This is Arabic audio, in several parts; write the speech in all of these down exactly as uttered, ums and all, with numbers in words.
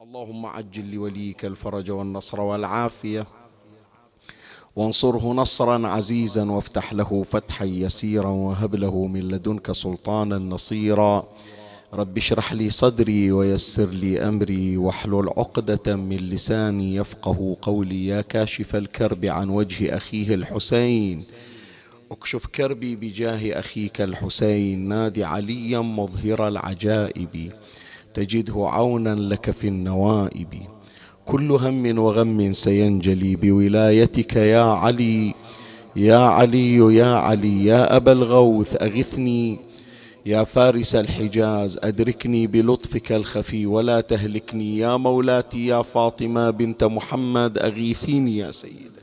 اللهم عجل لوليك الفرج والنصر والعافية، وانصره نصرا عزيزا، وافتح له فتحا يسيرا، وهب له من لدنك سلطانا نصيرا. رب اشرح لي صدري ويسر لي أمري، واحلل عقدة من لساني يفقه قولي. يا كاشف الكرب عن وجه أخيه الحسين، اكشف كربي بجاه أخيك الحسين. نادي عليا مظهر العجائب، تجده عونا لك في النوائب. كل هم وغم سينجلي بولايتك يا علي. يا علي يا علي يا أبا الغوث أغثني، يا فارس الحجاز أدركني بلطفك الخفي ولا تهلكني. يا مولاتي يا فاطمة بنت محمد أغيثيني يا سيدتي.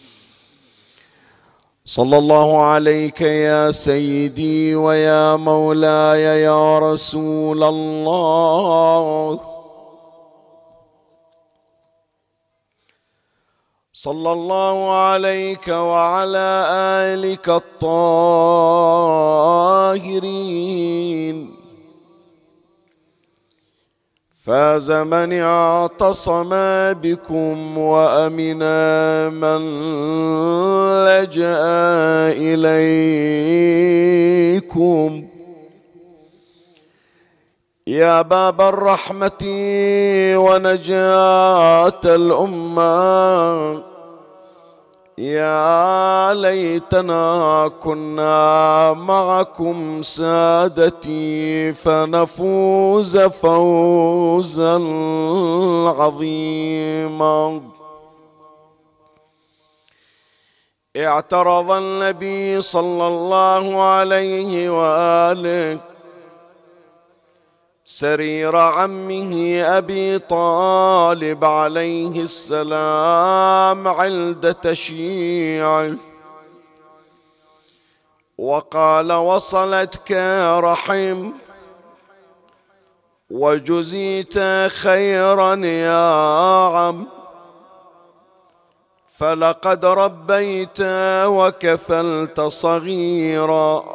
صلى الله عليك يا سيدي ويا مولاي يا رسول الله. صلى الله عليك وعلى آلك الطاهرين. فاز من اعتصم بكم، وأمن من لجأ إليكم. يا باب الرحمة ونجاة الأمة، يا ليتنا كنا معكم سادتي، فنفوز فوزا عظيما. اعترض النبي صلى الله عليه وآله سرير عمه أبي طالب عليه السلام عند تشييعه، وقال: وصلتك رحم، وجزيت خيرا يا عم، فلقد ربيت وكفلت صغيرا،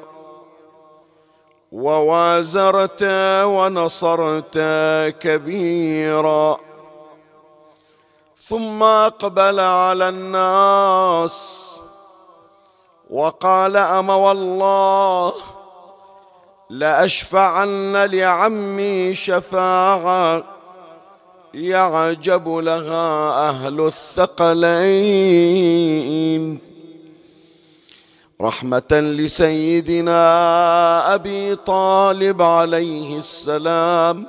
ووازرت ونصرت كبيرا. ثم أقبل على الناس وقال: أما والله لأشفعن لعمي شفاعة يعجب لها أهل الثقلين، رحمة لسيدنا أبي طالب عليه السلام،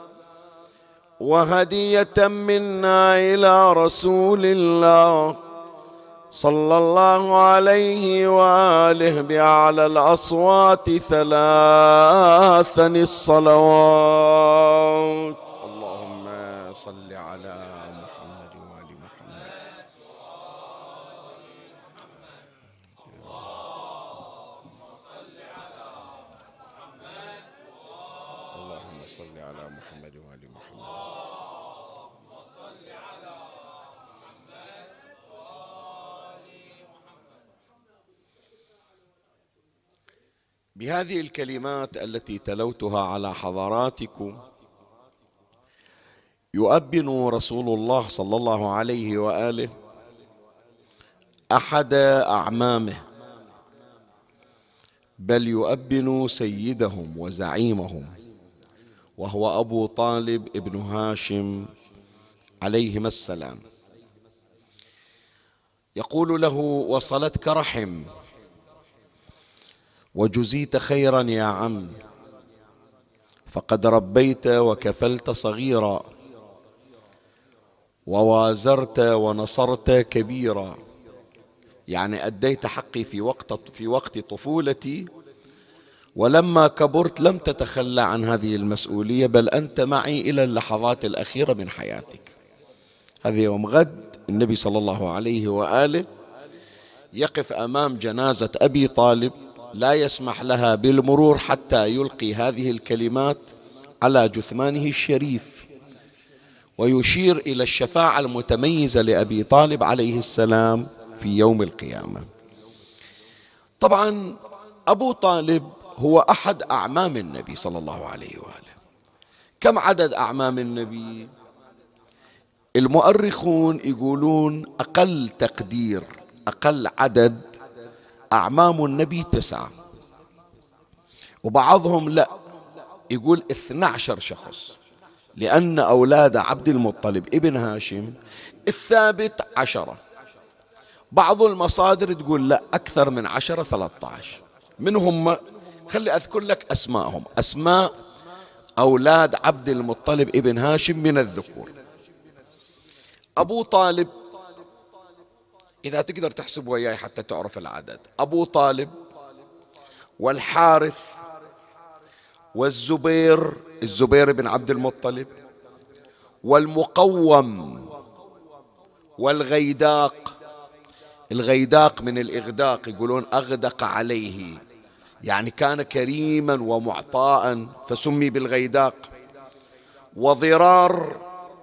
وهدية منا إلى رسول الله صلى الله عليه وآله بأعلى الأصوات ثلاثا الصلوات. اللهم صل على محمد وآل محمد. اللهم صل على محمد وآل محمد. بهذه الكلمات التي تلوتها على حضراتكم يؤبن رسول الله صلى الله عليه وآله أحد أعمامه، بل يؤبن سيدهم وزعيمهم، وهو أبو طالب ابن هاشم عليهما السلام. يقول له: وصلتك رحم، وجزيت خيرا يا عم، فقد ربيت وكفلت صغيرا، ووازرت ونصرت كبيرا. يعني أديت حقي في وقت في وقت طفولتي، ولما كبرت لم تتخلى عن هذه المسؤولية، بل أنت معي إلى اللحظات الأخيرة من حياتك. هذا يوم غد النبي صلى الله عليه وآله يقف أمام جنازة أبي طالب، لا يسمح لها بالمرور حتى يلقي هذه الكلمات على جثمانه الشريف، ويشير إلى الشفاعة المتميزة لأبي طالب عليه السلام في يوم القيامة. طبعا أبو طالب هو أحد أعمام النبي صلى الله عليه وآله. كم عدد أعمام النبي؟ المؤرخون يقولون أقل تقدير، أقل عدد أعمام النبي تسعة، وبعضهم لا يقول اثنى عشر شخص، لأن أولاد عبد المطلب ابن هاشم الثابت عشرة. بعض المصادر تقول لا أكثر من عشرة، ثلاثة عشر. من هم؟ خلي أذكر لك أسماءهم، أسماء أولاد عبد المطلب ابن هاشم من الذكور. أبو طالب، إذا تقدر تحسب وياي حتى تعرف العدد، أبو طالب والحارث والزبير، الزبير بن عبد المطلب، والمقوم والغيداق. الغيداق من الإغداق، يقولون أغدق عليه، يعني كان كريما ومعطاء فسمي بالغيداق. وضرار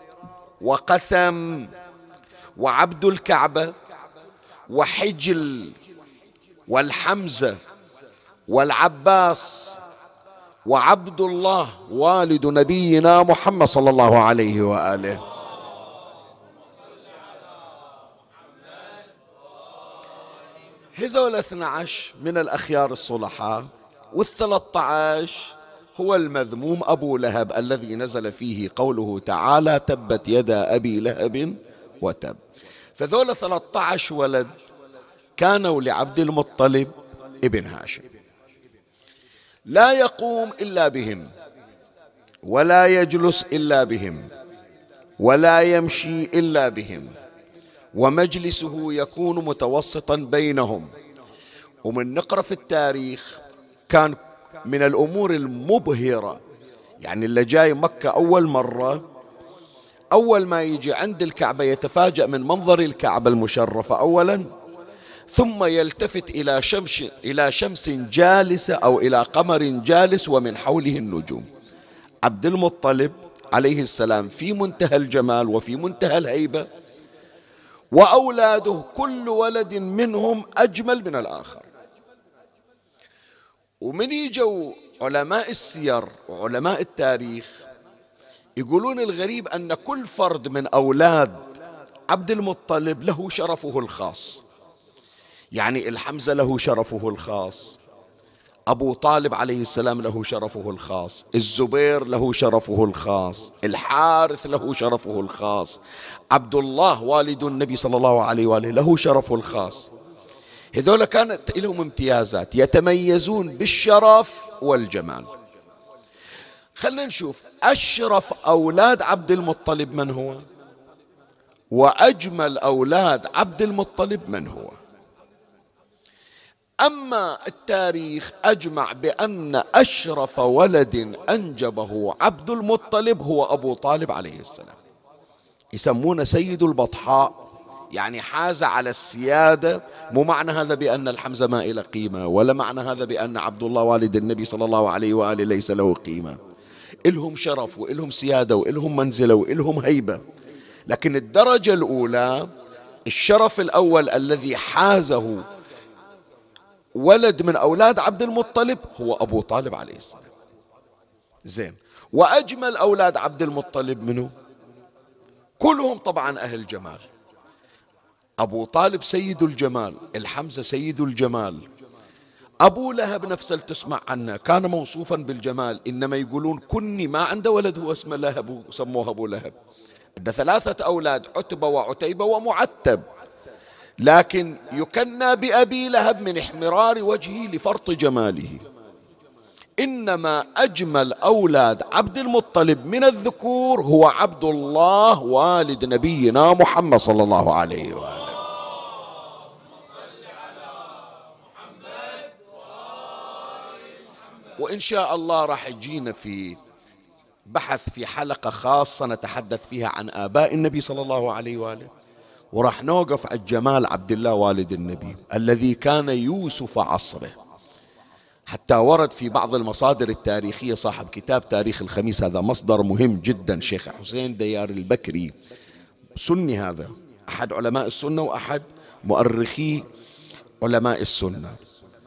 وقثم وعبد الكعبة وحجل والحمزة والعباس وعبد الله والد نبينا محمد صلى الله عليه وآله. هذول اثنى عشر من الأخيار الصلحاء، والثلاثة عشر هو المذموم أبو لهب الذي نزل فيه قوله تعالى تبت يدا أبي لهب وتب. فذول ثلاثة عشر ولد كانوا لعبد المطلب ابن هاشم، لا يقوم إلا بهم، ولا يجلس إلا بهم، ولا يمشي إلا بهم، ومجلسه يكون متوسطا بينهم. ومن نقرأ في التاريخ كان من الأمور المبهرة، يعني اللي جاي مكة أول مرة، أول ما يجي عند الكعبة يتفاجأ من منظر الكعبة المشرفة أولا، ثم يلتفت إلى شمس إلى شمس جالسة أو إلى قمر جالس ومن حوله النجوم. عبد المطلب عليه السلام في منتهى الجمال وفي منتهى الهيبة، وأولاده كل ولد منهم أجمل من الآخر. ومن يجوا علماء السير وعلماء التاريخ يقولون الغريب أن كل فرد من أولاد عبد المطلب له شرفه الخاص. يعني الحمزة له شرفه الخاص، أبو طالب عليه السلام له شرفه الخاص، الزبير له شرفه الخاص، الحارث له شرفه الخاص، عبد الله والد النبي صلى الله عليه وآله له شرفه الخاص. هذول كانت لهم امتيازات، يتميزون بالشرف والجمال. خلنا نشوف أشرف أولاد عبد المطلب من هو، وأجمل أولاد عبد المطلب من هو. أما التاريخ أجمع بأن أشرف ولد أنجبه عبد المطلب هو أبو طالب عليه السلام، يسمونه سيد البطحاء، يعني حاز على السيادة. مو معنى هذا بأن الحمزة ما له قيمة، ولا معنى هذا بأن عبد الله والد النبي صلى الله عليه وآله ليس له قيمة. إلهم شرف وإلهم سيادة وإلهم منزلة وإلهم هيبة، لكن الدرجة الأولى الشرف الأول الذي حازه ولد من أولاد عبد المطلب هو أبو طالب عليه السلام. زين، وأجمل أولاد عبد المطلب منه كلهم طبعا أهل جمال. أبو طالب سيد الجمال، الحمزة سيد الجمال، أبو لهب نفسه تسمع عنه كان موصوفا بالجمال، إنما يقولون كني ما عنده ولد هو اسمه لهب وسموه أبو لهب. عنده ثلاثة أولاد، عتبة وعتيبة ومعتب، لكن يكنى بأبي لهب من احمرار وجهه لفرط جماله. إنما أجمل أولاد عبد المطلب من الذكور هو عبد الله والد نبينا محمد صلى الله عليه وآله. وإن شاء الله راح يجينا في بحث في حلقة خاصة نتحدث فيها عن آباء النبي صلى الله عليه وآله، وراح نوقف على جمال عبد الله والد النبي الذي كان يوسف عصره. حتى ورد في بعض المصادر التاريخية، صاحب كتاب تاريخ الخميس هذا مصدر مهم جدا، شيخ حسين ديار البكري، سني، هذا أحد علماء السنة وأحد مؤرخي علماء السنة،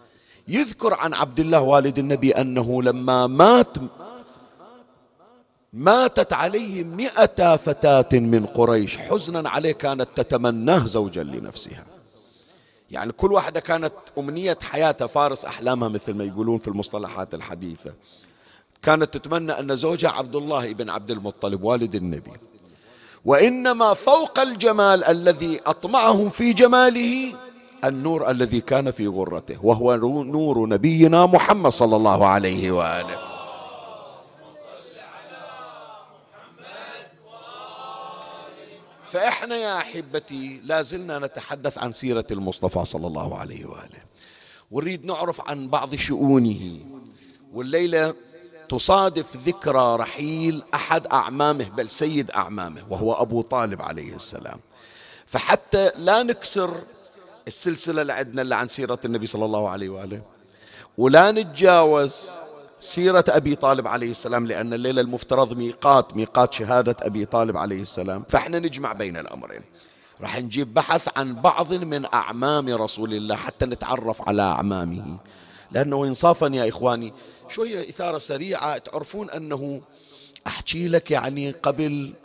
يذكر عن عبد الله والد النبي أنه لما مات ماتت عليه مئة فتاة من قريش حزنا عليه، كانت تتمناه زوجا لنفسها. يعني كل واحدة كانت أمنية حياتها، فارس أحلامها مثل ما يقولون في المصطلحات الحديثة، كانت تتمنى أن زوجها عبد الله بن عبد المطلب والد النبي. وإنما فوق الجمال الذي أطمعهم في جماله النور الذي كان في غرته، وهو نور نبينا محمد صلى الله عليه وآله. فإحنا يا أحبتي لازلنا نتحدث عن سيرة المصطفى صلى الله عليه وآله، ونريد نعرف عن بعض شؤونه. والليلة تصادف ذكرى رحيل أحد أعمامه، بل سيد أعمامه، وهو أبو طالب عليه السلام. فحتى لا نكسر السلسلة اللي عندنا اللي عن سيرة النبي صلى الله عليه وآله، ولا نتجاوز سيرة أبي طالب عليه السلام، لأن الليلة المفترض ميقات ميقات شهادة أبي طالب عليه السلام، فإحنا نجمع بين الأمرين. راح نجيب بحث عن بعض من أعمام رسول الله حتى نتعرف على أعمامه، لأنه إنصافا يا إخواني شوية إثارة سريعة. تعرفون أنه أحكي لك يعني قبل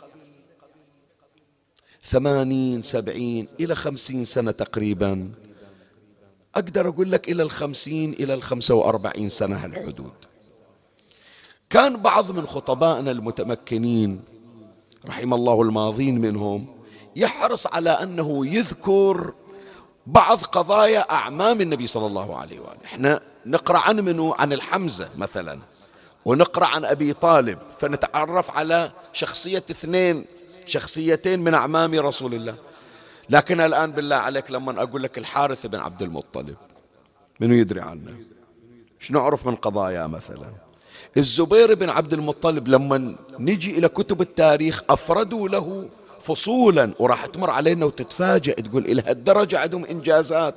ثمانين سبعين إلى خمسين سنة تقريبا، أقدر أقول لك إلى الخمسين إلى الخمسة وأربعين سنة هالحدود، كان بعض من خطبائنا المتمكنين رحم الله الماضين منهم يحرص على أنه يذكر بعض قضايا أعمام النبي صلى الله عليه وآله. احنا نقرأ عن منه، عن الحمزة مثلا، ونقرأ عن أبي طالب، فنتعرف على شخصية اثنين شخصيتين من أعمام رسول الله. لكن الآن بالله عليك لما أقول لك الحارث بن عبد المطلب، منو يدري عنه؟ شو نعرف من قضايا مثلا؟ الزبير بن عبد المطلب لما نجي إلى كتب التاريخ أفردوا له فصولا، وراح تمر علينا وتتفاجأ تقول إلى هالدرجة عندهم إنجازات.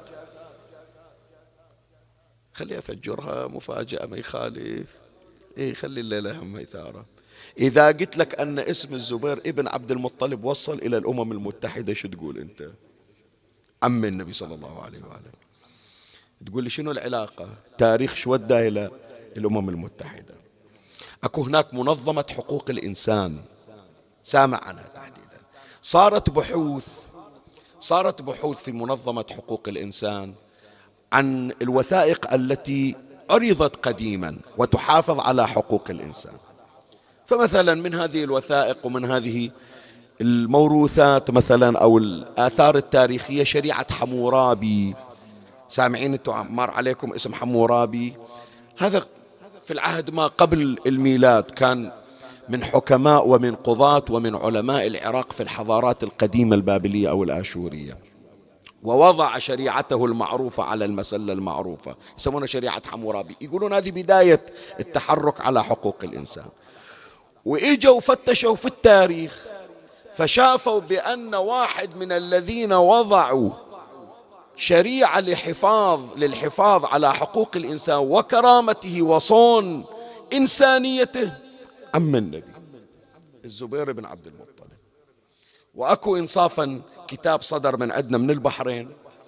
خليها أفجرها مفاجأة ما يخالف، إيه خلي الليلة هم إثارة. إذا قلت لك أن اسم الزبير ابن عبد المطلب وصل إلى الأمم المتحدة، شو تقول أنت؟ عم النبي صلى الله عليه وآله. تقول لي شنو العلاقة؟ تاريخ شو ودى إلى الأمم المتحدة؟ أكو هناك منظمة حقوق الإنسان، سامع عنها تحديدا، صارت بحوث صارت بحوث في منظمة حقوق الإنسان عن الوثائق التي عرضت قديما وتحافظ على حقوق الإنسان. فمثلا من هذه الوثائق ومن هذه الموروثات مثلا أو الآثار التاريخية شريعة حمورابي. سامعين انتم مر عليكم اسم حمورابي؟ هذا في العهد ما قبل الميلاد، كان من حكماء ومن قضاة ومن علماء العراق في الحضارات القديمة البابلية أو الآشورية، ووضع شريعته المعروفة على المسلة المعروفة، يسمونها شريعة حمورابي. يقولون هذه بداية التحرك على حقوق الإنسان. وإجوا فتشوا في التاريخ فشافوا بأن واحد من الذين وضعوا شريعة لحفاظ للحفاظ على حقوق الإنسان وكرامته وصون إنسانيته عم النبي الزبير بن عبد المطلب. وأكو إنصافا كتاب صدر من عندنا من البحرين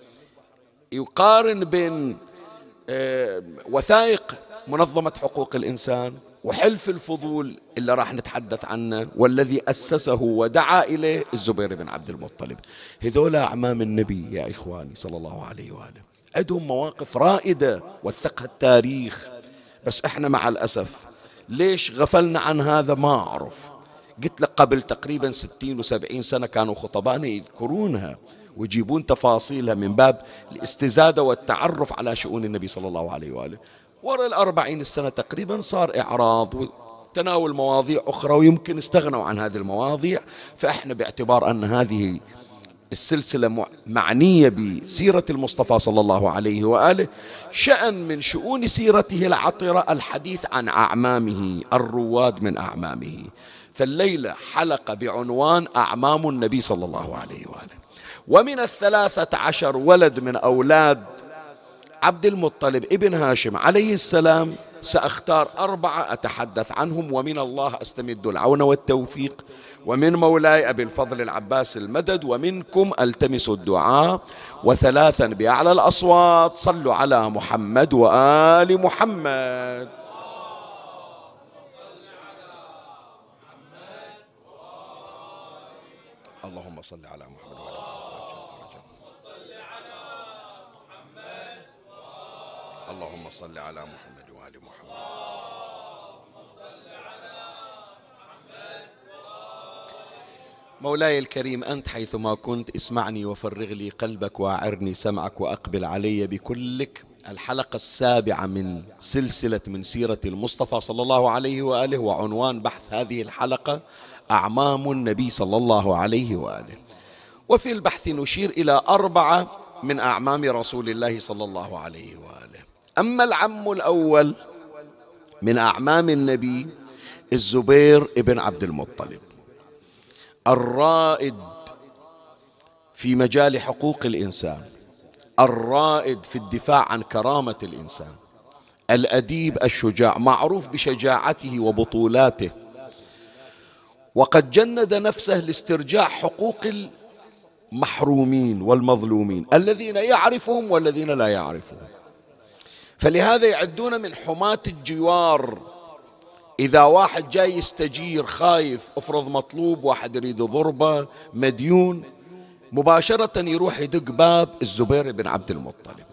يقارن بين وثائق منظمة حقوق الإنسان وحلف الفضول اللي راح نتحدث عنه، والذي أسسه ودعا إليه الزبير بن عبد المطلب. هذول أعمام النبي يا إخواني صلى الله عليه وآله، عندهم مواقف رائدة وثقها التاريخ، بس إحنا مع الأسف ليش غفلنا عن هذا ما أعرف. قلت لك قبل تقريبا ستين وسبعين سنة كانوا خطبائنا يذكرونها ويجيبون تفاصيلها من باب الاستزادة والتعرف على شؤون النبي صلى الله عليه وآله. وراء الأربعين السنة تقريبا صار إعراض وتناول مواضيع أخرى، ويمكن استغنوا عن هذه المواضيع. فإحنا باعتبار أن هذه السلسلة معنية بسيرة المصطفى صلى الله عليه وآله، شأن من شؤون سيرته العطرة الحديث عن أعمامه الرواد من أعمامه. فالليلة حلقة بعنوان أعمام النبي صلى الله عليه وآله. ومن الثلاثة عشر ولد من أولاد عبد المطلب ابن هاشم عليه السلام سأختار أربعة أتحدث عنهم، ومن الله أستمد العون والتوفيق، ومن مولاي أبي الفضل العباس المدد، ومنكم ألتمس الدعاء. وثلاثا بأعلى الأصوات صلوا على محمد وآل محمد. اللهم صل على محمد وعلى محمد. اللهم صل على محمد وآل محمد. مولاي الكريم، أنت حيثما كنت اسمعني وفرغ لي قلبك وأعرني سمعك وأقبل علي بكلك. الحلقة السابعة من سلسلة من سيرة المصطفى صلى الله عليه وآله، وعنوان بحث هذه الحلقة أعمام النبي صلى الله عليه وآله. وفي البحث نشير إلى أربعة من أعمام رسول الله صلى الله عليه وآله. أما العم الأول من أعمام النبي الزبير ابن عبد المطلب، الرائد في مجال حقوق الإنسان، الرائد في الدفاع عن كرامة الإنسان، الأديب الشجاع، معروف بشجاعته وبطولاته، وقد جند نفسه لاسترجاع حقوق المحرومين والمظلومين الذين يعرفهم والذين لا يعرفهم. فلهذا يعدون من حماة الجوار. إذا واحد جاي يستجير خايف، افرض مطلوب، واحد يريد ضربة، مديون، مباشرة يروح يدق باب الزبير بن عبد المطلب.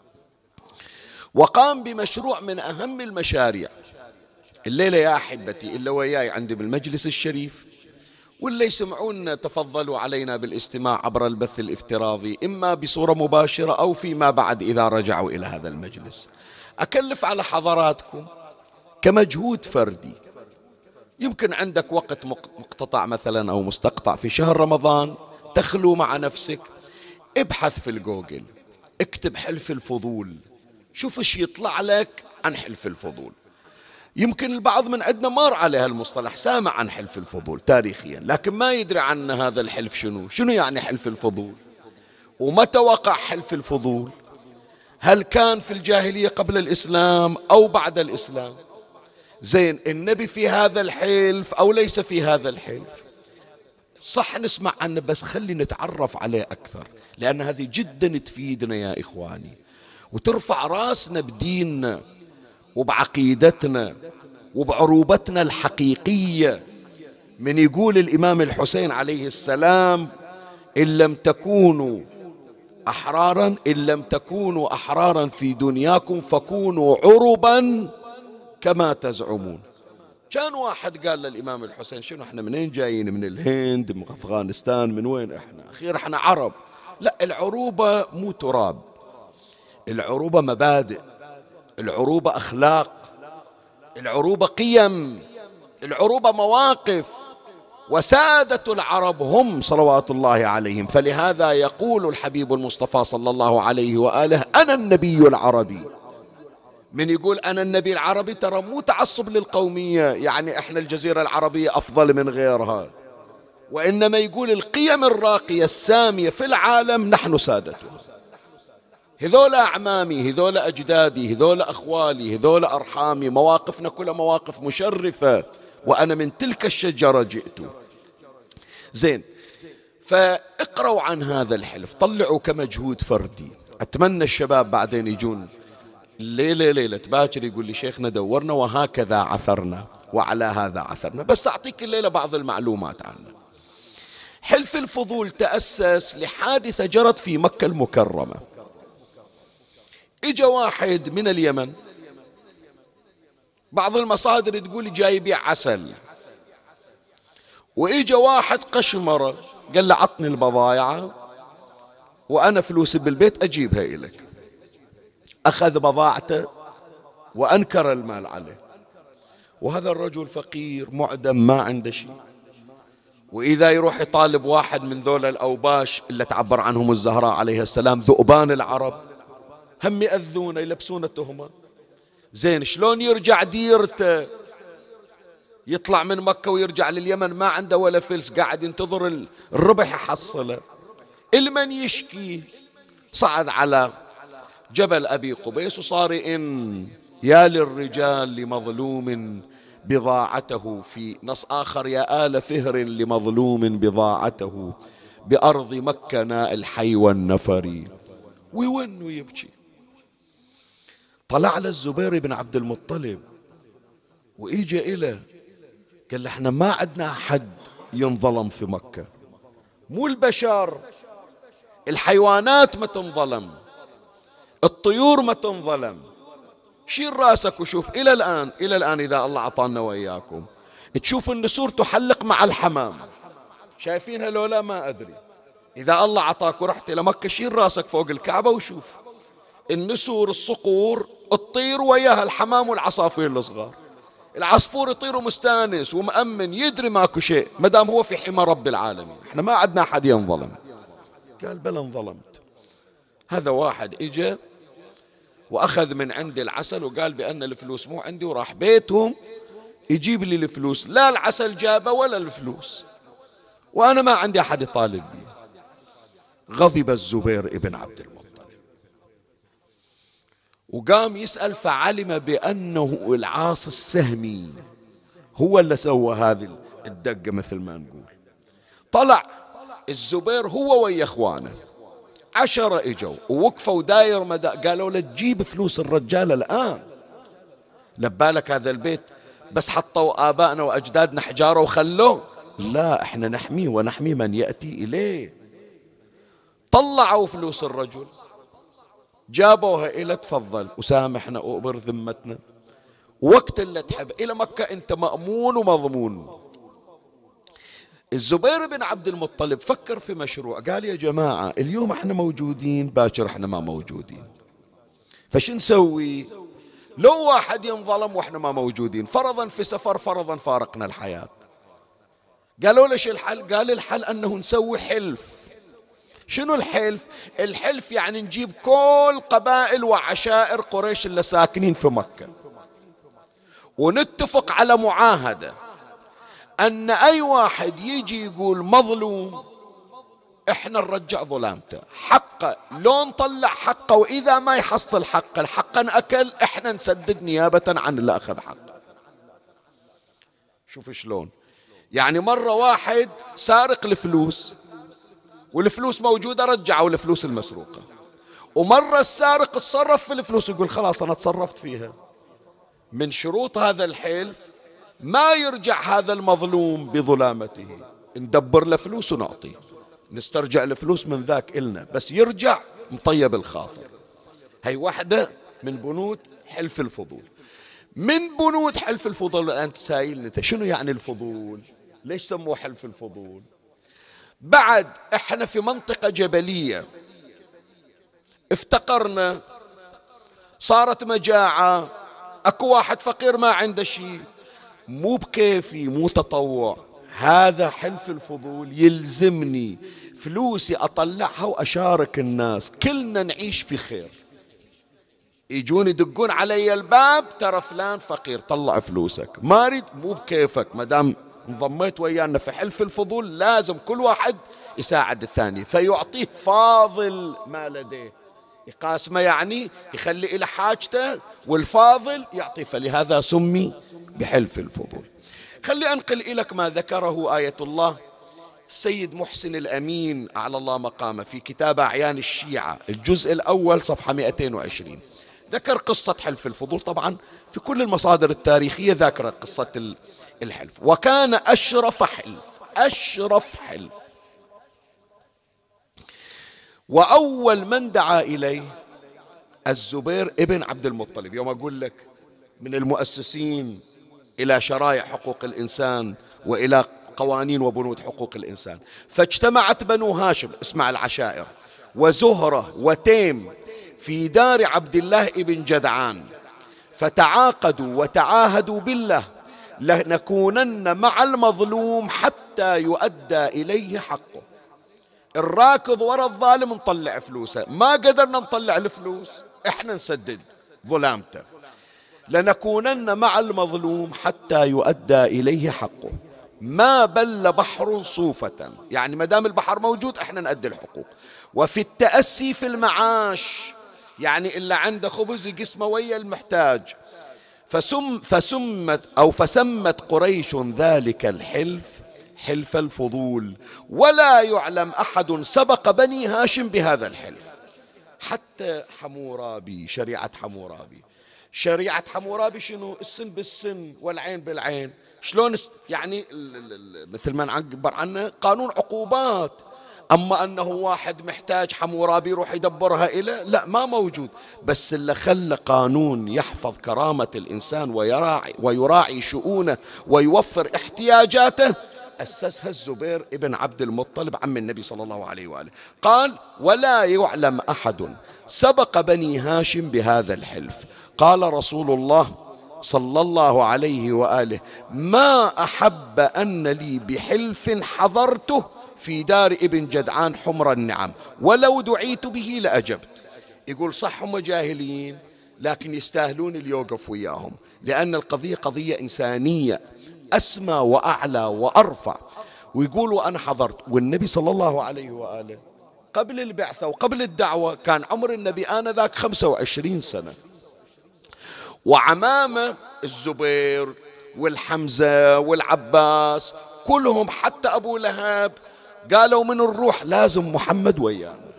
وقام بمشروع من أهم المشاريع. الليلة يا أحبتي إلا وياي عندي بالمجلس الشريف، واللي يسمعون تفضلوا علينا بالاستماع عبر البث الافتراضي، إما بصورة مباشرة أو فيما بعد إذا رجعوا إلى هذا المجلس. أكلف على حضراتكم كمجهود فردي. يمكن عندك وقت مقتطع مثلا أو مستقطع في شهر رمضان، تخلو مع نفسك، ابحث في الجوجل، اكتب حلف الفضول، شوف ايش يطلع لك عن حلف الفضول. يمكن البعض من عندنا مر على هالمصطلح، سامع عن حلف الفضول تاريخيا، لكن ما يدري عن هذا الحلف شنو شنو يعني حلف الفضول، ومتى وقع حلف الفضول، هل كان في الجاهلية قبل الإسلام أو بعد الإسلام. زين، النبي في هذا الحلف أو ليس في هذا الحلف. صح نسمع عنه، بس خلي نتعرف عليه أكثر، لأن هذه جدا تفيدنا يا إخواني، وترفع راسنا بديننا وبعقيدتنا وبعروبتنا الحقيقية. من يقول الإمام الحسين عليه السلام: إن لم تكونوا أحرارا إن لم تكونوا أحرارا في دنياكم فكونوا عربا كما تزعمون. كان واحد قال للإمام الحسين: شنو احنا منين جايين؟ من الهند، من أفغانستان، من وين احنا؟ أخير احنا عرب. لا، العروبة مو تراب، العروبة مبادئ، العروبة أخلاق، العروبة قيم، العروبة مواقف. وسادة العرب هم صلوات الله عليهم. فلهذا يقول الحبيب المصطفى صلى الله عليه وآله: أنا النبي العربي. من يقول أنا النبي العربي ترى مو تعصب للقومية، يعني إحنا الجزيرة العربية أفضل من غيرها، وإنما يقول القيم الراقية السامية في العالم نحن سادته. هذول أعمامي، هذول أجدادي، هذول أخوالي، هذول أرحامي، مواقفنا كلها مواقف مشرفة، وأنا من تلك الشجرة جئت. زين، فاقرأوا عن هذا الحلف، طلعوا كمجهود فردي. أتمنى الشباب بعدين يجون الليلة ليلة باكر يقول لي: شيخنا دورنا وهكذا عثرنا وعلى هذا عثرنا. بس أعطيك الليلة بعض المعلومات عنه. حلف الفضول تأسس لحادثة جرت في مكة المكرمة. إجا واحد من اليمن، بعض المصادر تقول جاي يبيع عسل، وإجا واحد قشمرة قال له: عطني البضايع وأنا فلوسي بالبيت أجيبها إليك. أخذ بضاعته وأنكر المال عليه، وهذا الرجل فقير معدم ما عنده شيء. وإذا يروح يطالب واحد من ذول الأوباش اللي تعبر عنهم الزهراء عليه السلام ذؤبان العرب، هم يأذونه يلبسونه تهمة. زين، شلون يرجع ديرته؟ يطلع من مكة ويرجع لليمن ما عنده ولا فلس، قاعد ينتظر الربح يحصله. المن يشكي صعد على جبل أبي قبيس وصار إن يا للرجال لمظلوم بضاعته، في نص آخر: يا آل فهر لمظلوم بضاعته بأرض مكة ناء الحي والنفر. ويون ويبكي. طلع له الزبير بن عبد المطلب وإجا إله قال له: احنا ما عندنا حد ينظلم في مكة، مو البشر، الحيوانات ما تنظلم، الطيور ما تنظلم. شيل راسك وشوف إلى الآن، إلى الآن إذا الله عطانا وإياكم تشوف النسور تحلق مع الحمام، شايفينها لو لا ما أدري. إذا الله عطاك ورحت إلى مكة شيل راسك فوق الكعبة وشوف النسور الصقور تطير وياها الحمام والعصافير الصغار. العصفور يطير مستانس ومأمن، يدري ماكو شيء ما دام هو في حمى رب العالمين. احنا ما عندنا أحد ينظلم. قال بل انظلمت. هذا واحد اجى واخذ من عندي العسل وقال بان الفلوس مو عندي، وراح بيتهم يجيب لي الفلوس، لا العسل جابه ولا الفلوس، وانا ما عندي احد يطالب بي. غضب الزبير ابن عبد المطلب وقام يسأل، فعلم بأنه العاص السهمي هو اللي سوى هذه الدقة مثل ما نقول. طلع الزبير هو ويا اخوانه عشرة اجوا ووقفوا داير مدى، قالوا له تجيب فلوس الرجال الآن، لبالك هذا البيت بس حطوا آبائنا وأجدادنا حجارة وخلوه، لا احنا نحميه ونحمي من يأتي إليه. طلعوا فلوس الرجل جابوها إلى تفضل وسامحنا وأبر ذمتنا، وقت اللي تحب إلى مكة أنت مأمون ومضمون. الزبير بن عبد المطلب فكر في مشروع، قال يا جماعة اليوم احنا موجودين باكر احنا ما موجودين، فش نسوي؟ لو واحد ينظلم واحنا ما موجودين، فرضا في سفر، فرضا فارقنا الحياة. قالوا ليش الحل؟ قال الحل أنه نسوي حلف. شنو الحلف؟ الحلف يعني نجيب كل قبائل وعشائر قريش اللي ساكنين في مكة ونتفق على معاهدة أن أي واحد يجي يقول مظلوم إحنا نرجع ظلامته، حقه لو نطلع حقه، وإذا ما يحصل حقه الحق أكل إحنا نسدد نيابة عن اللي أخذ حقه. شوف شلون، يعني مرة واحد سارق الفلوس والفلوس موجودة رجعوا الفلوس المسروقة، ومرة السارق تصرف في الفلوس يقول خلاص أنا تصرفت فيها. من شروط هذا الحلف ما يرجع هذا المظلوم بظلامته، ندبر له فلوس ونعطيه، نسترجع الفلوس من ذاك إلنا، بس يرجع مطيب الخاطر. هي واحدة من بنود حلف الفضول. من بنود حلف الفضول الآن تسائلني شنو يعني الفضول؟ ليش سموه حلف الفضول؟ بعد احنا في منطقة جبلية، افتقرنا، صارت مجاعة، اكو واحد فقير ما عنده شيء، مو بكيفي مو تطوع، هذا حلف الفضول، يلزمني فلوسي اطلعها واشارك الناس، كلنا نعيش في خير. يجون يدقون علي الباب، ترى فلان فقير طلع فلوسك، ما اريد مو بكيفك، ما دام انضميت ويانا في حلف الفضول لازم كل واحد يساعد الثاني، فيعطيه فاضل ما لديه، يقاسمه يعني يخلي إلى حاجته والفاضل يعطيه، فلهذا سمي بحلف الفضول. خلي أنقل إليك ما ذكره آية الله السيد محسن الأمين أعلى الله مقامه في كتاب أعيان الشيعة الجزء الأول صفحة مئتين وعشرين، ذكر قصة حلف الفضول. طبعا في كل المصادر التاريخية ذاكرة قصة الحلف، وكان أشرف حلف، أشرف حلف. وأول من دعا إليه الزبير ابن عبد المطلب. يوم أقول لك من المؤسسين إلى شرائع حقوق الإنسان وإلى قوانين وبنود حقوق الإنسان، فاجتمعت بنو هاشم، اسمع العشائر، وزهرة وتيم في دار عبد الله ابن جدعان، فتعاقدوا وتعاهدوا بالله لنكونن مع المظلوم حتى يؤدى إليه حقه. الراكض وراء الظالم نطلع فلوسه، ما قدرنا نطلع الفلوس احنا نسدد ظلامته. لنكونن مع المظلوم حتى يؤدى إليه حقه، ما بل بحر صوفة، يعني ما دام البحر موجود احنا نؤدي الحقوق. وفي التأسي في المعاش، يعني إلا عنده خبز يقسمه ويا المحتاج. فسم فسمت أو فسمت قريش ذلك الحلف حلف الفضول، ولا يعلم أحد سبق بني هاشم بهذا الحلف، حتى حمورابي، شريعة حمورابي. شريعة حمورابي شنو؟ السن بالسن والعين بالعين. شلون يعني مثل ما نعبر عنه قانون عقوبات، أما أنه واحد محتاج حمورابي يروح يدبرها إليه، لا، ما موجود. بس اللي خلى قانون يحفظ كرامة الإنسان ويراعي, ويراعي شؤونه ويوفر احتياجاته أسسها الزبير ابن عبد المطلب عم النبي صلى الله عليه وآله. قال: ولا يعلم أحد سبق بني هاشم بهذا الحلف. قال رسول الله صلى الله عليه وآله: ما أحب أن لي بحلف حضرته في دار ابن جدعان حمر النعم، ولو دعيت به لأجبت. يقول صح هم جاهلين، لكن يستاهلون اللي يوقف وياهم، لأن القضية قضية إنسانية أسمى وأعلى وأرفع. ويقولوا أنا حضرت، والنبي صلى الله عليه وآله قبل البعثة وقبل الدعوة كان عمر النبي آنذاك خمسة وعشرين سنة، وعمامة الزبير والحمزة والعباس كلهم حتى أبو لهب قالوا من الروح لازم محمد ويانا،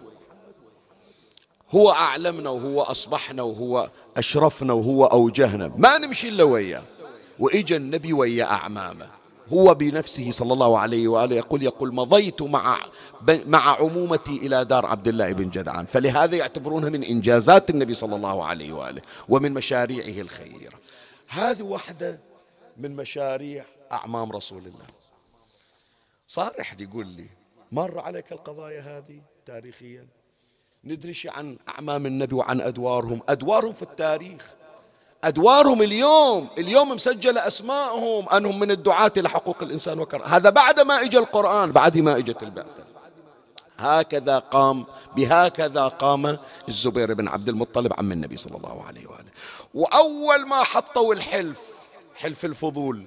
هو أعلمنا وهو أصبحنا وهو أشرفنا وهو أوجهنا، ما نمشي إلا وياه. وإجا النبي ويا أعمامه، هو بنفسه صلى الله عليه وآله يقول يقول مضيت مع مع عمومتي إلى دار عبد الله بن جدعان. فلهذا يعتبرونها من إنجازات النبي صلى الله عليه وآله ومن مشاريعه الخيرة. هذه واحدة من مشاريع أعمام رسول الله. صار أحد يقول لي مر عليك القضايا هذه تاريخيا؟ ندري شيء عن أعمام النبي وعن أدوارهم، أدوارهم في التاريخ، أدوارهم اليوم اليوم مسجلة أسماءهم أنهم من الدعاة إلى حقوق الإنسان وكرامة. هذا بعد ما إجا القرآن، بعد ما إجت البعثة. هكذا قام بهكذا قام الزبير بن عبد المطلب عم النبي صلى الله عليه وآله. وأول ما حطوا الحلف، حلف الفضول،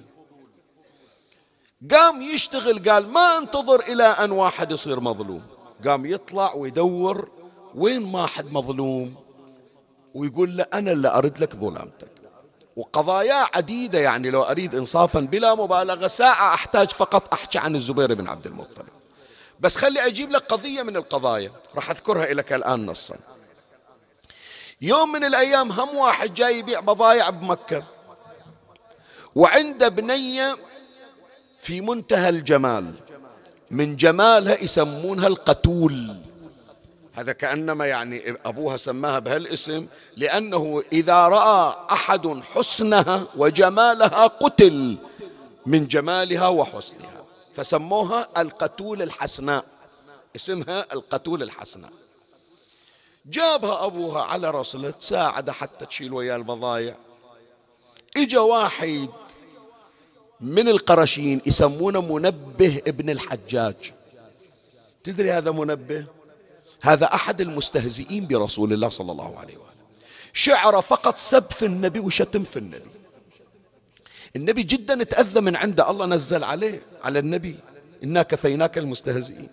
قام يشتغل، قال ما انتظر إلى أن واحد يصير مظلوم، قام يطلع ويدور وين ما حد مظلوم ويقول له أنا اللي أرد لك ظلامتك. وقضايا عديدة، يعني لو أريد إنصافا بلا مبالغة ساعة أحتاج فقط أحكي عن الزبير بن عبد المطلب، بس خلي أجيب لك قضية من القضايا راح أذكرها لك الآن نصا. يوم من الأيام هم واحد جاي يبيع بضايع بمكة، وعنده بنية في منتهى الجمال، من جمالها يسمونها القتول. هذا كأنما يعني أبوها سماها بهالاسم لأنه إذا رأى أحد حسنها وجمالها قتل من جمالها وحسنها، فسموها القتول الحسناء، اسمها القتول الحسناء. جابها أبوها على رسله تساعد حتى تشيل ويا البضايع. إجا واحد من القرشين يسمونه منبه ابن الحجاج. تدري هذا منبه؟ هذا أحد المستهزئين برسول الله صلى الله عليه وآله، شعره فقط سب في النبي وشتم في النبي. النبي جدا تأذى من عنده، الله نزل عليه على النبي إنا كفيناك المستهزئين.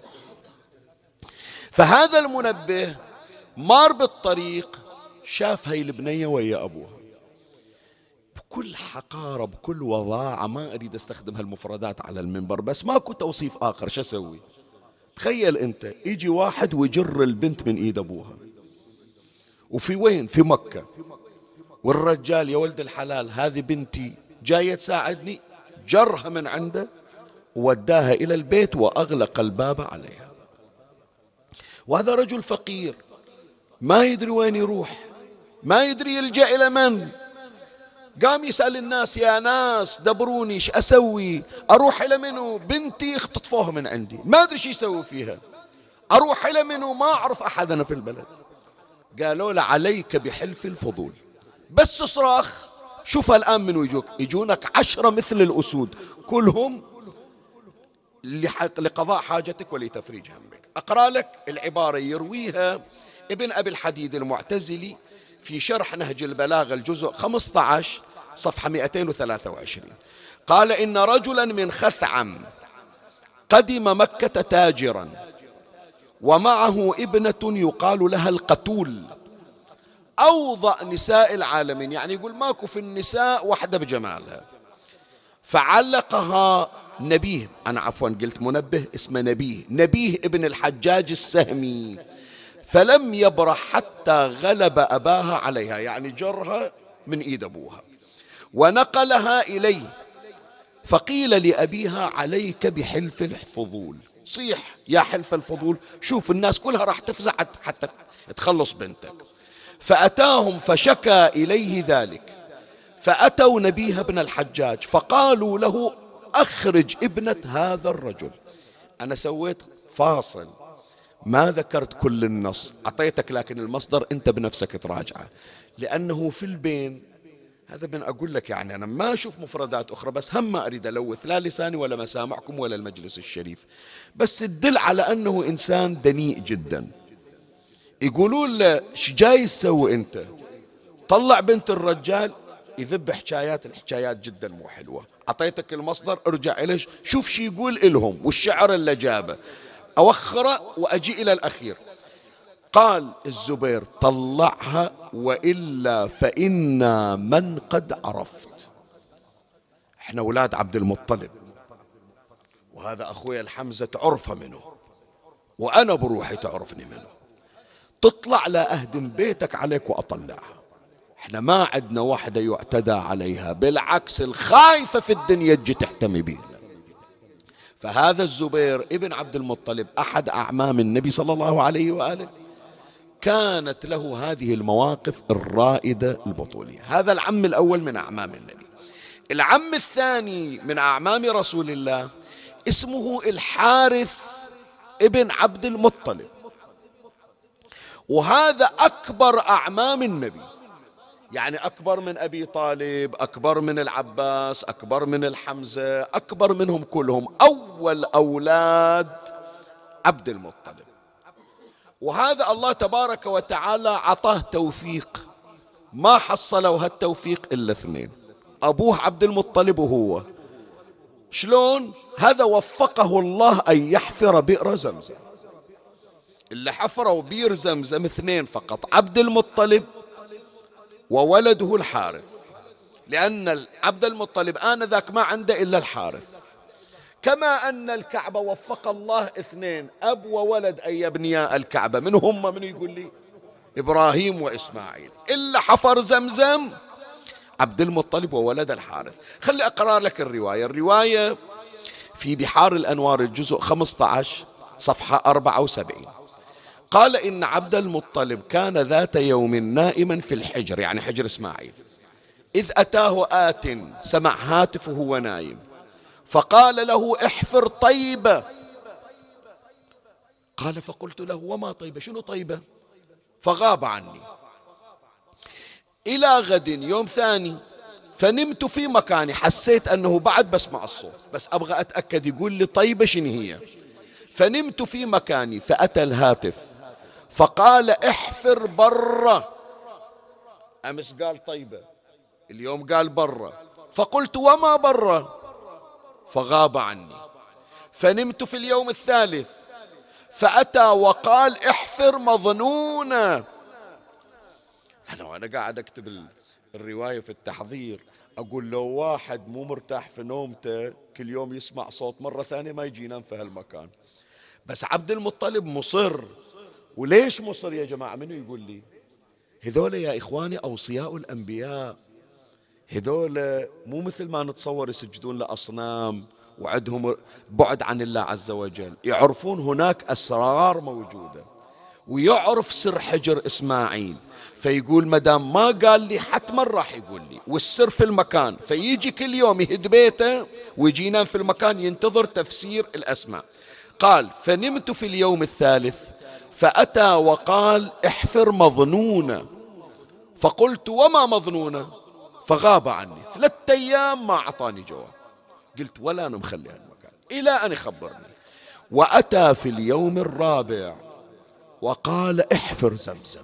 فهذا المنبه مار بالطريق، شاف هاي البنية ويا أبوها بكل حقارة بكل وضاعة، ما أريد أستخدم هالمفردات على المنبر بس ماكو توصيف آخر، شو أسوي؟ تخيل أنت يجي واحد ويجر البنت من إيد أبوها، وفي وين؟ في مكة، والرجال يا ولد الحلال هذه بنتي جاية تساعدني، جرها من عنده ووداها إلى البيت وأغلق الباب عليها. وهذا رجل فقير ما يدري وين يروح، ما يدري يلجأ إلى من. قام يسأل الناس يا ناس دبروني ايش أسوي، أروح إلى منو؟ بنتي اختطفوها من عندي ما أدري شو يسوي فيها، أروح إلى منو؟ ما أعرف أحد أنا في البلد. قالوا له عليك بحلف الفضول، بس صراخ شوف الآن من يجوك، يجونك عشرة مثل الأسود كلهم لقضاء حاجتك ولتفريج همك. أقرأ لك العبارة يرويها ابن أبي الحديد المعتزلي في شرح نهج البلاغة الجزء خمسة عشر صفحة مئتين وثلاثة وعشرين. قال إن رجلا من خثعم قدم مكة تاجرا ومعه ابنة يقال لها القتول، أوضأ نساء العالمين، يعني يقول ماكو في النساء وحدة بجمالها. فعلقها نبيه، أنا عفوا قلت منبه، اسمه نبيه، نبيه ابن الحجاج السهمي، فلم يبرح حتى غلب أباها عليها، يعني جرها من إيد أبوها ونقلها إليه. فقيل لأبيها عليك بحلف الفضول، صيح يا حلف الفضول، شوف الناس كلها راح تفزع حتى تخلص بنتك. فأتاهم فشكى إليه ذلك، فأتوا نبيه بن الحجاج فقالوا له أخرج ابنة هذا الرجل. أنا سويت فاصل، ما ذكرت كل النص، أعطيتك لكن المصدر أنت بنفسك تراجعه، لأنه في البين هذا من أقول لك يعني أنا ما أشوف مفردات أخرى، بس هم ما أريد ألوث لا لساني ولا مسامعكم ولا المجلس الشريف، بس تدل على أنه إنسان دنيء جدا. يقولون له شو جاي تسوي أنت؟ طلع بنت الرجال، يذب حكايات، الحكايات جدا مو حلوة. أعطيتك المصدر ارجع إليه شوف شي يقول إلهم والشعر اللي جابه، أوخره وأجي إلى الأخير. قال الزبير طلعها وإلا فإنا من قد عرفت، احنا أولاد عبد المطلب وهذا أخوي الحمزة تعرف منه وأنا بروحي تعرفني منه، تطلع لا أهدم بيتك عليك وأطلعها، احنا ما عندنا واحدة يعتدى عليها، بالعكس الخايفة في الدنيا تجي تحتمي بيها. فهذا الزبير ابن عبد المطلب أحد أعمام النبي صلى الله عليه وآله، كانت له هذه المواقف الرائدة البطولية. هذا العم الأول من أعمام النبي. العم الثاني من أعمام رسول الله اسمه الحارث ابن عبد المطلب، وهذا أكبر أعمام النبي، يعني أكبر من أبي طالب، أكبر من العباس، أكبر من الحمزة، أكبر منهم كلهم، أول أولاد عبد المطلب. وهذا الله تبارك وتعالى عطاه توفيق، ما حصلوا هالتوفيق إلا اثنين، أبوه عبد المطلب وهو. شلون؟ هذا وفقه الله أن يحفر بئر زمزم، اللي حفروا بئر زمزم اثنين فقط، عبد المطلب وولده الحارث، لأن عبد المطلب آنذاك ما عنده إلا الحارث. كما أن الكعبة وفق الله اثنين أب وولد أن يبنيا الكعبة، من هم؟ من يقول لي؟ إبراهيم وإسماعيل. إلا حفر زمزم عبد المطلب وولد الحارث. خلي أقرأ لك الرواية. الرواية في بحار الأنوار الجزء خمسة عشر صفحة أربعة وسبعين. قال إن عبد المطلب كان ذات يوم نائما في الحجر، يعني حجر إسماعيل، إذ أتاه آت سمع هاتفه وهو نايم، فقال له احفر طيبة. قال فقلت له وما طيبة؟ شنو طيبة؟ فغاب عني. إلى غد يوم ثاني فنمت في مكاني، حسيت أنه بعد بسمع الصوت بس أبغى أتأكد، يقول لي طيبة شنو هي؟ فنمت في مكاني فأتى الهاتف فقال احفر برا. أمس قال طيبة، اليوم قال برا. فقلت وما برا؟ فغاب عني. فنمت في اليوم الثالث فأتى وقال احفر مظنونة. أنا وأنا قاعد أكتب الرواية في التحضير أقول لو واحد مو مرتاح في نومته كل يوم يسمع صوت مرة ثانية ما يجي ينام في هالمكان، بس عبد المطلب مصر. وليش مصر يا جماعة؟ منو يقول لي؟ هذول يا إخواني أوصياء الأنبياء، هذول مو مثل ما نتصور يسجدون لأصنام وعندهم بعد عن الله عز وجل، يعرفون هناك أسرار موجودة، ويعرف سر حجر إسماعيل، فيقول مدام ما قال لي حتما راح يقول لي، والسر في المكان، فيجي كل يوم يهد بيته ويجي ينام في المكان ينتظر تفسير الأسماء. قال فنمت في اليوم الثالث فأتى وقال احفر مظنونة. فقلت وما مظنونة؟ فغاب عني ثلاثة أيام ما أعطاني جواب. قلت ولا أنا مخلي هالمكان إلى أن يخبرني. وأتى في اليوم الرابع وقال احفر زمزم.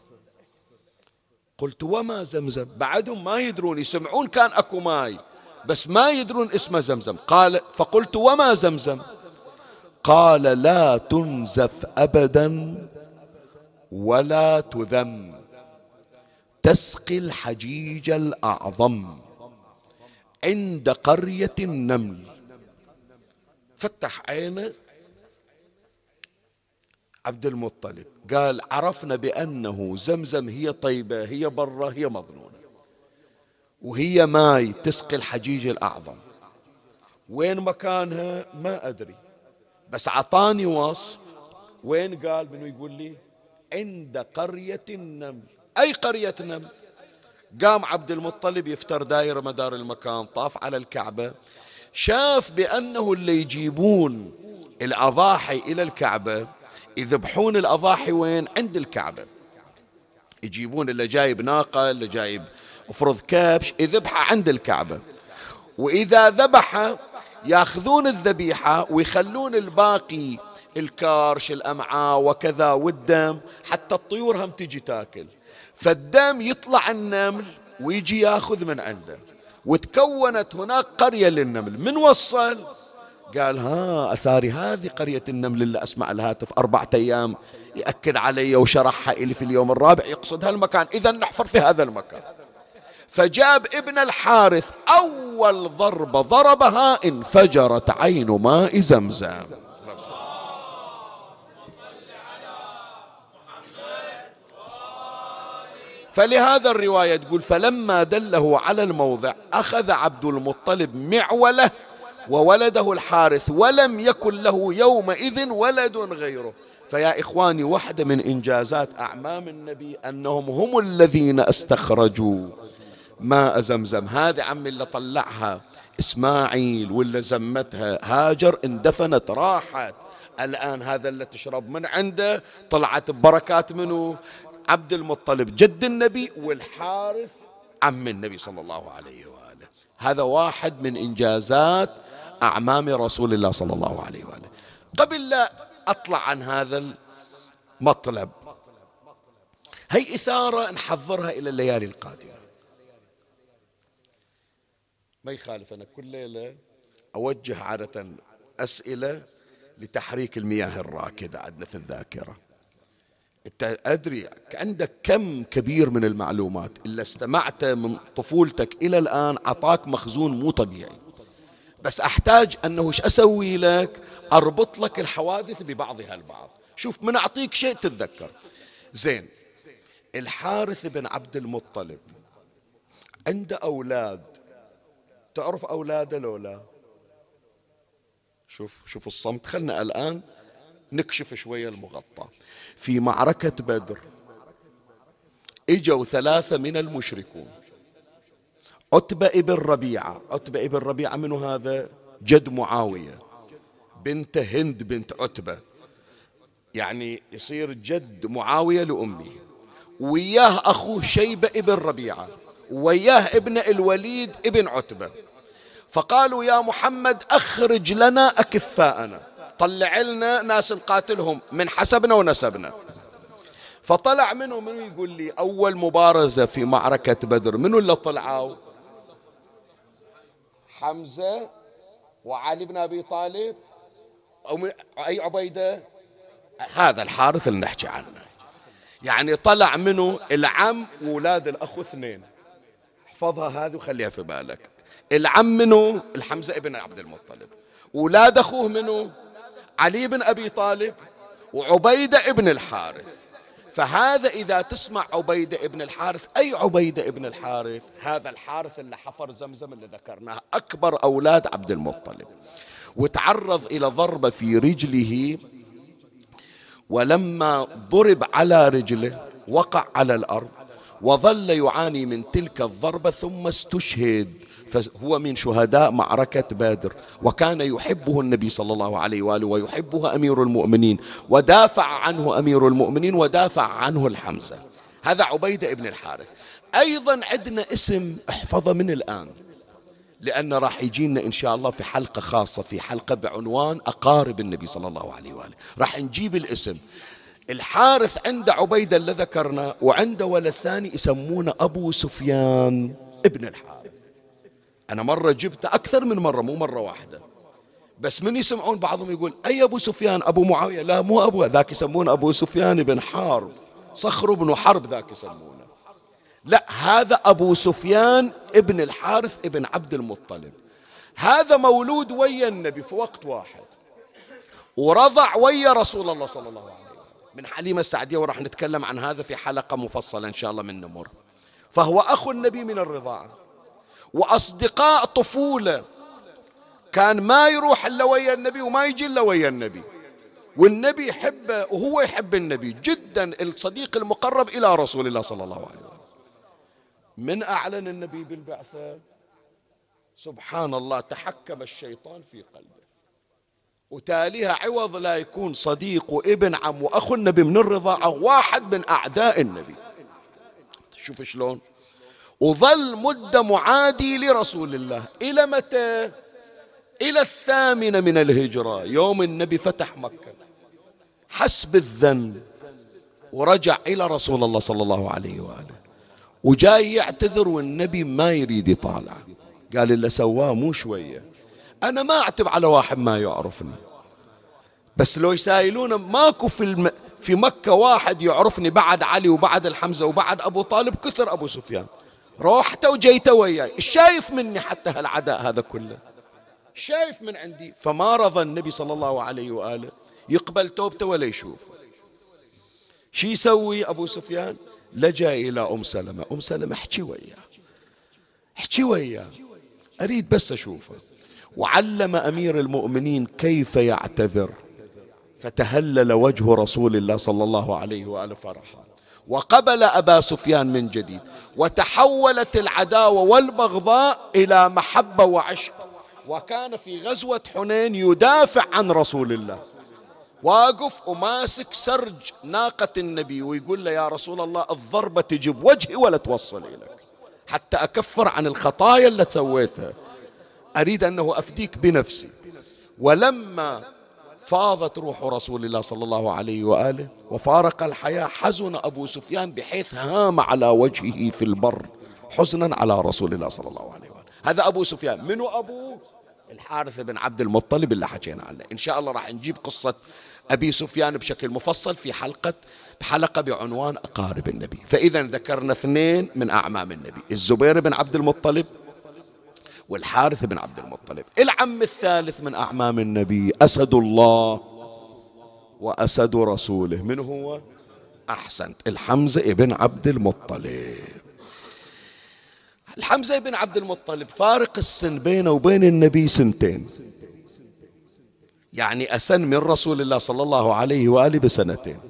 قلت وما زمزم؟ بعدهم ما يدرون، يسمعون كان أكو ماي بس ما يدرون اسمه زمزم. قال فقلت وما زمزم؟ قال لا تنزف أبدا ولا تذم، تسقي الحجيج الأعظم عند قرية النمل. فتح عينه عبد المطلب قال عرفنا بأنه زمزم هي طيبة، هي برة، هي مظنونة، وهي ماي تسقي الحجيج الأعظم. وين مكانها ما أدري، بس عطاني وصف. وين قال؟ منو يقول لي؟ عند قرية النمل. أي قرية نمل؟ قام عبد المطلب يفتر دايرة مدار المكان، طاف على الكعبة، شاف بأنه اللي يجيبون الأضاحي إلى الكعبة يذبحون الأضاحي وين؟ عند الكعبة. يجيبون اللي جايب ناقة، اللي جايب افرض كبش، يذبحها عند الكعبة. وإذا ذبح ياخذون الذبيحة ويخلون الباقي، الكرش، الأمعاء وكذا والدم، حتى الطيور هم تجي تاكل. فالدم يطلع النمل ويجي ياخذ من عنده، وتكونت هناك قرية للنمل. من وصل؟ قال ها أثاري هذه قرية النمل اللي أسمع الهاتف أربعة أيام يأكد علي وشرحها إلي في اليوم الرابع، يقصد هالمكان، إذا نحفر في هذا المكان. فجاب ابن الحارث، أول ضربة ضربها انفجرت عين ماء زمزم. فلهذا الرواية تقول فلما دله على الموضع أخذ عبد المطلب معوله وولده الحارث، ولم يكن له يومئذ ولد غيره. فيا إخواني، واحدة من إنجازات أعمام النبي أنهم هم الذين استخرجوا ماء زمزم. هذه عم اللي طلعها إسماعيل واللي زمتها هاجر اندفنت راحت، الآن هذا اللي تشرب من عنده طلعت ببركات منه؟ عبد المطلب جد النبي، والحارث عم النبي صلى الله عليه وآله. هذا واحد من إنجازات أعمام رسول الله صلى الله عليه وآله. قبل لا أطلع عن هذا المطلب، هي إثارة نحضرها إلى الليالي القادمة. ما يخالف أنا كل ليلة أوجه عادة أسئلة لتحريك المياه الراكدة عندنا في الذاكرة. أنت أدري عندك كم كبير من المعلومات اللي استمعت من طفولتك إلى الآن، عطاك مخزون مو طبيعي، بس أحتاج أنه إيش أسوي لك؟ أربط لك الحوادث ببعضها البعض. شوف، من أعطيك شيء تتذكر. زين، الحارث بن عبد المطلب عنده أولاد، تعرف أولاده لولا؟ شوف شوف الصمت. خلنا الآن نكشف شوية المغطى. في معركة بدر اجوا ثلاثة من المشركون، عتبة ابن ربيعة. عتبة ابن ربيعة منو هذا؟ جد معاوية، بنت هند بنت عتبة، يعني يصير جد معاوية لأمه. وياه أخوه شيبة ابن ربيعة، وياه ابن الوليد ابن عتبة. فقالوا يا محمد أخرج لنا أكفاءنا، طلع لنا ناس نقاتلهم من حسبنا ونسبنا. فطلع منه منو يقول لي أول مبارزة في معركة بدر منو اللي طلعوا؟ حمزة وعلي بن أبي طالب، أو أي عبيدة؟ هذا الحارث اللي نحكي عنه. يعني طلع منه العم وولاد الأخو اثنين، احفظها هذه وخليها في بالك. العم منه الحمزة ابن عبد المطلب، أولاد أخوه منه علي بن أبي طالب وعبيدة ابن الحارث. فهذا إذا تسمع عبيدة ابن الحارث، أي عبيدة ابن الحارث؟ هذا الحارث اللي حفر زمزم اللي ذكرناه، أكبر أولاد عبد المطلب. وتعرض إلى ضربة في رجله، ولما ضرب على رجله وقع على الأرض وظل يعاني من تلك الضربة ثم استشهد. فهو من شهداء معركة بدر، وكان يحبه النبي صلى الله عليه وآله ويحبه أمير المؤمنين، ودافع عنه أمير المؤمنين ودافع عنه الحمزة. هذا عبيدة ابن الحارث. أيضا عندنا اسم احفظه من الآن، لأن راح يجينا إن شاء الله في حلقة خاصة، في حلقة بعنوان أقارب النبي صلى الله عليه وآله، راح نجيب الاسم. الحارث عنده عبيدة اللي ذكرنا، وعنده ولد ثاني يسمونه أبو سفيان ابن الحارث. أنا مرة جبت أكثر من مرة، مو مرة واحدة، بس من يسمعون بعضهم يقول أي أبو سفيان؟ أبو معاوية؟ لا، مو أبو ذاك، يسمونه أبو سفيان بن حرب، صخر بن حرب ذاك يسمونه. لا، هذا أبو سفيان ابن الحارث ابن عبد المطلب. هذا مولود ويا النبي في وقت واحد، ورضع ويا رسول الله صلى الله عليه وسلم من حليمة السعدية، وراح نتكلم عن هذا في حلقة مفصلة إن شاء الله من نمر. فهو أخو النبي من الرضاعة، وأصدقاء طفولة. كان ما يروح إلا ويا النبي وما يجي إلا ويا النبي، والنبي يحبه وهو يحب النبي جدا، الصديق المقرب إلى رسول الله صلى الله عليه وسلم. من أعلن النبي بالبعثة سبحان الله تحكم الشيطان في قلبه، وتاليها عوض لا يكون صديق وابن عم وأخو النبي من الرضاعة واحد من أعداء النبي. شوف شلون، وظل مدة معادي لرسول الله إلى متى؟ إلى الثامنة من الهجرة، يوم النبي فتح مكة، حس بالذنب ورجع إلى رسول الله صلى الله عليه وآله، وجاي يعتذر والنبي ما يريد يطالع. قال اللي سواه مو شوية، أنا ما أعتب على واحد ما يعرفني، بس لو يسائلون ماكو في الم... في مكة واحد يعرفني بعد علي وبعد الحمزة وبعد أبو طالب، كثر أبو سفيان، روحت وجيت وياي، الشايف مني حتى هالعداء هذا كله، شايف من عندي. فما رضى النبي صلى الله عليه وآله يقبل توبته ولا يشوف. شي يسوي أبو سفيان؟ لجأ إلى أم سلمة، أم سلمة احكي وياه، احكي وياه، أريد بس أشوفه. وعلم أمير المؤمنين كيف يعتذر، فتهلل وجه رسول الله صلى الله عليه وآله فرحا، وقبل أبا سفيان من جديد، وتحولت العداوة والبغضاء إلى محبة وعشق. وكان في غزوة حنين يدافع عن رسول الله، واقف وماسك سرج ناقة النبي ويقول له يا رسول الله الضربة تجيب وجهي ولا توصل إليك، حتى أكفر عن الخطايا اللي سويتها، أريد أنه أفديك بنفسي. ولما فاضت روح رسول الله صلى الله عليه وآله وفارق الحياة، حزن أبو سفيان بحيث هام على وجهه في البر حزنا على رسول الله صلى الله عليه وآله. هذا أبو سفيان. منو أبوه؟ الحارث بن عبد المطلب اللي حكينا عنه. إن شاء الله راح نجيب قصة أبي سفيان بشكل مفصل في حلقة بحلقة بعنوان أقارب النبي. فإذا ذكرنا اثنين من أعمام النبي، الزبير بن عبد المطلب والحارث بن عبد المطلب. العم الثالث من أعمام النبي أسد الله وأسد رسوله، من هو؟ أحسنت، الحمزة بن عبد المطلب. الحمزة بن عبد المطلب فارق السن بينه وبين النبي سنتين، يعني أسن من رسول الله صلى الله عليه وآله بسنتين.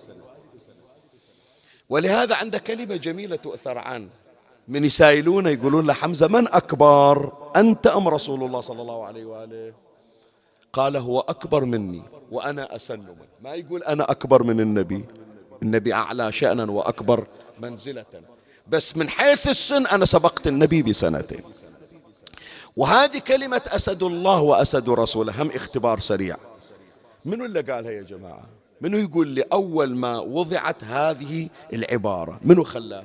ولهذا عنده كلمة جميلة تؤثر عنه، من يسائلونه يقولون له حمزة من أكبر، أنت أم رسول الله صلى الله عليه وآله؟ قال هو أكبر مني وأنا أسن منه. ما يقول أنا أكبر من النبي، النبي أعلى شأنا وأكبر منزلة، بس من حيث السن أنا سبقت النبي بسنتين. وهذه كلمة أسد الله وأسد رسوله هم اختبار سريع. منو اللي قالها يا جماعة؟ منو يقول لي أول ما وضعت هذه العبارة منو خلاها؟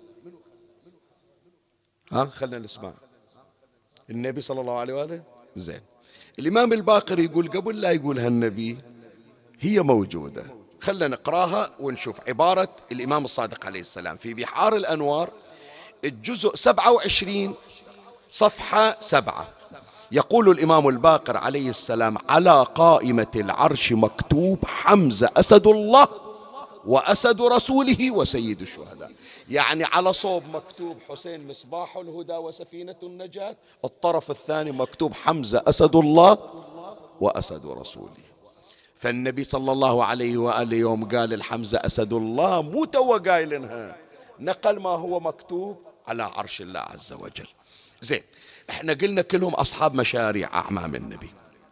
ها خلنا نسمع. النبي صلى الله عليه وآله. زين. الإمام الباقر يقول قبل لا يقولها النبي هي موجودة، خلنا نقراها ونشوف. عبارة الإمام الصادق عليه السلام في بحار الأنوار الجزء سبعة وعشرين صفحة سبعة، يقول الإمام الباقر عليه السلام على قائمة العرش مكتوب حمزة أسد الله وأسد رسوله وسيد الشهداء، يعني على صوب مكتوب حسين مصباح الهدى وسفينة النجاة، الطرف الثاني مكتوب حمزة أسد الله وأسد رسوله. فالنبي صلى الله عليه وآله يوم قال الحمزة أسد الله مو تو قايلنها، نقل ما هو مكتوب على عرش الله عز وجل. زين، احنا قلنا كلهم أصحاب مشاريع أعمام النبي.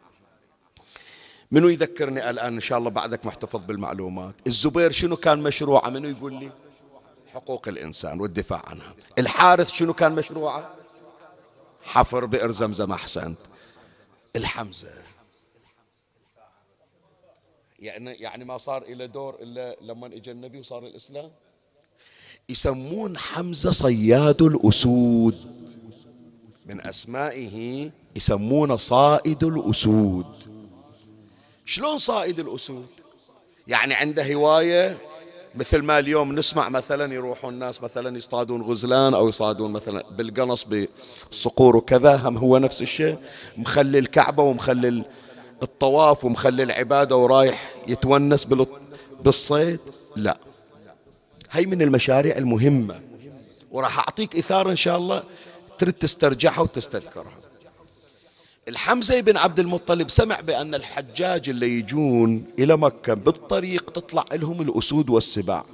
منو يذكرني الآن إن شاء الله بعدك محتفظ بالمعلومات؟ الزبير شنو كان مشروعه؟ منو يقول لي؟ حقوق الإنسان والدفاع عنها. الحارث شنو كان مشروعه؟ حفر بئر زمزم. أحسنت. الحمزة يعني يعني ما صار إلى دور إلا لما إجا النبي وصار الإسلام. يسمون حمزة صياد الأسود، من أسمائه يسمونه صائد الأسود. شلون صائد الأسود؟ يعني عنده هواية، مثل ما اليوم نسمع مثلا يروحون الناس مثلا يصطادون غزلان أو يصطادون مثلا بالقنص بالصقور وكذا، هم هو نفس الشيء، مخلي الكعبة ومخلي الطواف ومخلي العبادة ورايح يتونس بالصيد. لا، هي من المشاريع المهمة، وراح أعطيك إثارة إن شاء الله تريد تسترجعها وتستذكرها. الحمزة بن عبد المطلب سمع بأن الحجاج اللي يجون إلى مكة بالطريق تطلع لهم الأسود والسباع،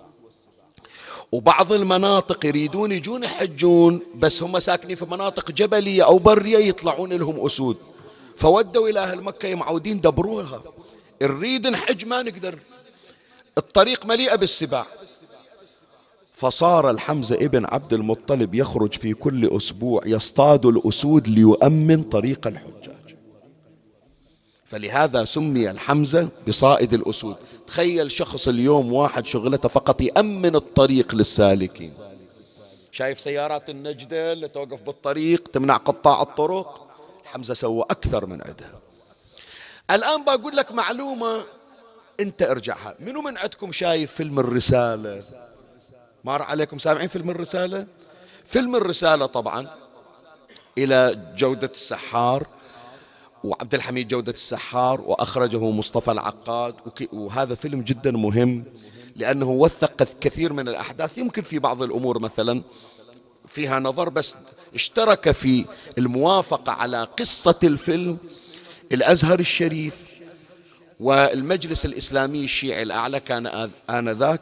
وبعض المناطق يريدون يجون يحجون بس هم ساكنين في مناطق جبلية أو برية يطلعون لهم أسود، فودوا إلى أهل مكة معودين دبروها، نريد نحج ما نقدر، الطريق مليئة بالسباع. فصار الحمزة ابن عبد المطلب يخرج في كل أسبوع يصطاد الأسود ليؤمن طريق الحجاج، فلهذا سمي الحمزة بصائد الأسود. تخيل شخص اليوم واحد شغلته فقط يأمن الطريق للسالكين، شايف سيارات النجدة اللي توقف بالطريق تمنع قطاع الطرق، الحمزة سوى أكثر من عدها. الآن بقول لك معلومة أنت ارجعها، منو من عندكم شايف فيلم الرسالة؟ مر عليكم سامعين فيلم الرسالة؟ فيلم الرسالة طبعا إلى جودة السحار وعبد الحميد جودة السحار، وأخرجه مصطفى العقاد، وهذا فيلم جدا مهم لأنه وثق كثير من الأحداث، يمكن في بعض الأمور مثلا فيها نظر، بس اشترك في الموافقة على قصة الفيلم الأزهر الشريف والمجلس الإسلامي الشيعي الأعلى كان آنذاك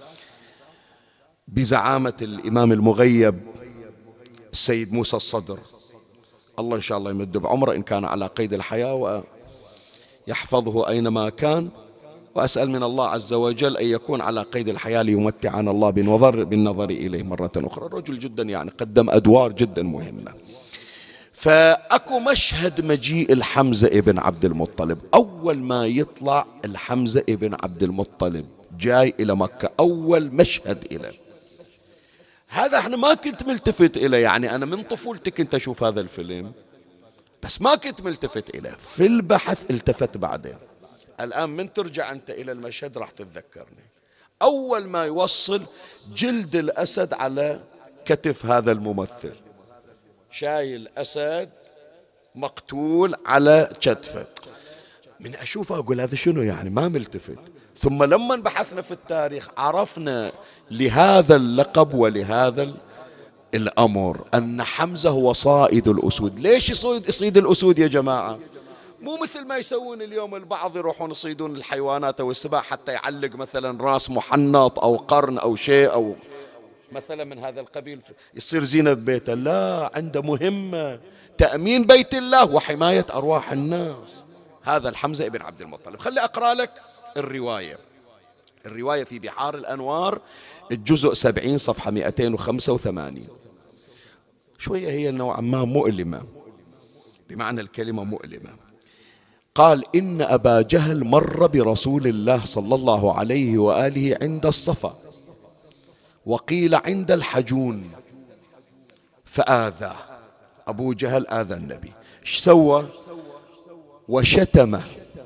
بزعامة الإمام المغيب السيد موسى الصدر، الله إن شاء الله يمد بعمره إن كان على قيد الحياة ويحفظه أينما كان، وأسأل من الله عز وجل أن يكون على قيد الحياة ليمتعنا الله بالنظر بالنظر إليه مرة أخرى. الرجل جدا يعني قدم أدوار جدا مهمة. فأكو مشهد مجيء الحمزة ابن عبد المطلب، أول ما يطلع الحمزة ابن عبد المطلب جاي إلى مكة، أول مشهد إلى هذا احنا ما كنت ملتفت إليه، يعني أنا من طفولتي كنت أشوف هذا الفيلم بس ما كنت ملتفت إليه، في البحث التفت بعدين. الآن من ترجع أنت إلى المشهد راح تتذكرني. أول ما يوصل جلد الأسد على كتف هذا الممثل، شايل أسد مقتول على كتفه، من أشوفه أقول هذا شنو يعني، ما ملتفت. ثم لما بحثنا في التاريخ عرفنا لهذا اللقب ولهذا الأمر أن حمزة هو صائد الأسود. ليش يصيد, يصيد الأسود يا جماعة؟ مو مثل ما يسوون اليوم البعض يروحون يصيدون الحيوانات أو السباع حتى يعلق مثلا راس محنط أو قرن أو شيء أو مثلا من هذا القبيل يصير زينة ببيته، لا، عنده مهمة تأمين بيت الله وحماية أرواح الناس. هذا الحمزة ابن عبد المطلب. خلي أقرأ لك الرواية. الرواية في بحار الأنوار الجزء سبعين صفحة مئتين وخمسة وثمانين. شوية هي نوعا ما مؤلمة، بمعنى الكلمة مؤلمة. قال إن أبا جهل مر برسول الله صلى الله عليه وآله عند الصفا، وقيل عند الحجون، فآذاه. أبو جهل آذى النبي، ايش سوى؟ وشتمه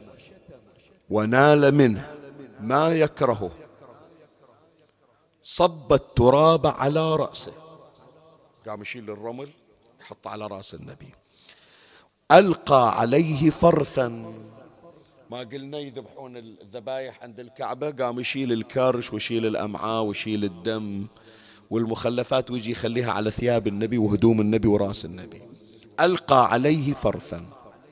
ونال منه ما يكرهه، صب التراب على رأسه، قام يشيل الرمل يحط على رأس النبي، ألقى عليه فرثا، ما قلنا يذبحون الذبايح عند الكعبة، قام يشيل الكرش ويشيل الأمعاء ويشيل الدم والمخلفات ويجي يخليها على ثياب النبي وهدوم النبي ورأس النبي. ألقى عليه فرثا.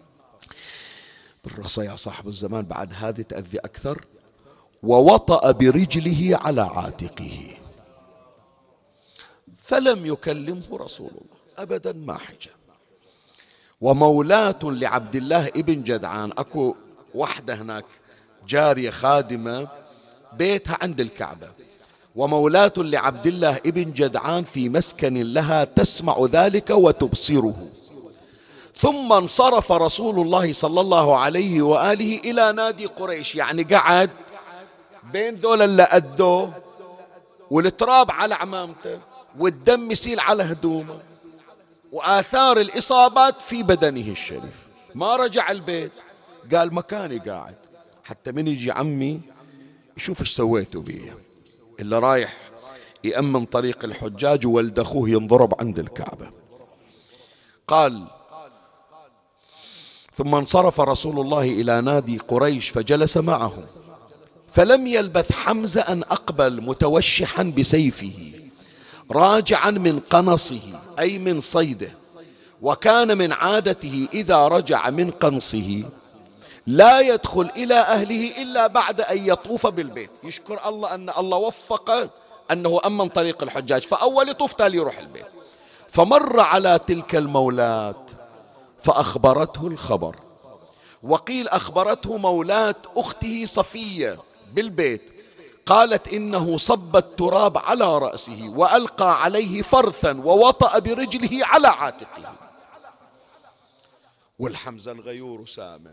بالرصة يا صاحب الزمان بعد هذه تأذي أكثر. ووطأ برجله على عاتقه، فلم يكلمه رسول الله أبدا ما حجة. ومولاة لعبد الله ابن جدعان، أكو وحدة هناك جارية خادمة بيتها عند الكعبة، ومولاة لعبد الله ابن جدعان في مسكن لها تسمع ذلك وتبصره. ثم انصرف رسول الله صلى الله عليه وآله إلى نادي قريش، يعني قعد بين ذول اللي أدوه والتراب على عمامته والدم يسيل على هدومه وآثار الإصابات في بدنه الشريف. ما رجع البيت، قال مكاني قاعد حتى من يجي عمي يشوف ايش سويتوا بيه، اللي رايح يأمن طريق الحجاج وولد أخوه ينضرب عند الكعبة. قال ثم انصرف رسول الله إلى نادي قريش فجلس معهم، فلم يلبث حمزة أن أقبل متوشحا بسيفه راجعا من قنصه أي من صيده، وكان من عادته إذا رجع من قنصه لا يدخل إلى أهله إلا بعد أن يطوف بالبيت، يشكر الله أن الله وفقه أنه أمن طريق الحجاج، فأول طوف تالي يروح البيت. فمر على تلك المولاة فأخبرته الخبر، وقيل أخبرته مولاة أخته صفية بالبيت، قالت إنه صب التراب على رأسه وألقى عليه فرثا ووطأ برجله على عاتقه. والحمزة الغيور سامع،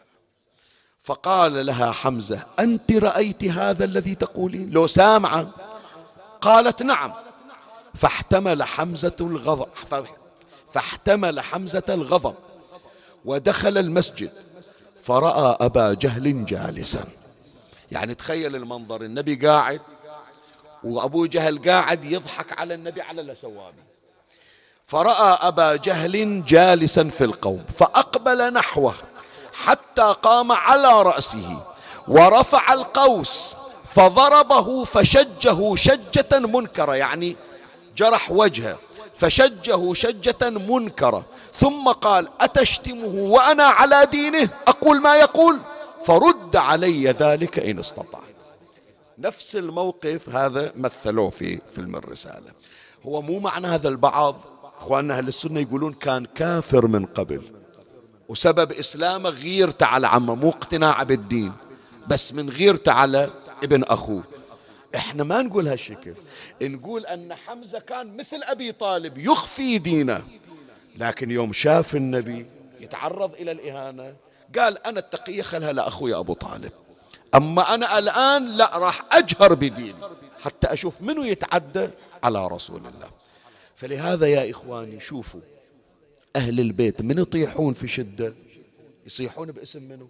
فقال لها حمزة أنت رأيت هذا الذي تقولين؟ لو سامعة؟ قالت نعم. فاحتمل حمزة الغضب فاحتمل حمزة الغضب ودخل المسجد فرأى أبا جهل جالسا. يعني تخيل المنظر، النبي قاعد وأبو جهل قاعد يضحك على النبي على الأسوابي. فرأى أبا جهل جالسا في القوم فأقبل نحوه حتى قام على رأسه ورفع القوس فضربه فشجه شجة منكرة، يعني جرح وجهه فشجه شجة منكرة، ثم قال أتشتمه وأنا على دينه أقول ما يقول؟ فرد علي ذلك إن استطعت. نفس الموقف هذا مثلوه في فيلم الرسالة. هو مو معنى هذا البعض إخواننا أهل السنة يقولون كان كافر من قبل وسبب إسلامه غيرته على عمه، مو اقتناع بالدين بس من غيرته على ابن أخوه. احنا ما نقول هالشكل، نقول أن حمزة كان مثل أبي طالب يخفي دينه، لكن يوم شاف النبي يتعرض إلى الإهانة قال أنا التقية خلها لأخوي أبو طالب، أما أنا الآن لا، راح أجهر بديني حتى أشوف منو يتعدى على رسول الله. فلهذا يا إخواني شوفوا أهل البيت من يطيحون في شدة يصيحون باسم منو؟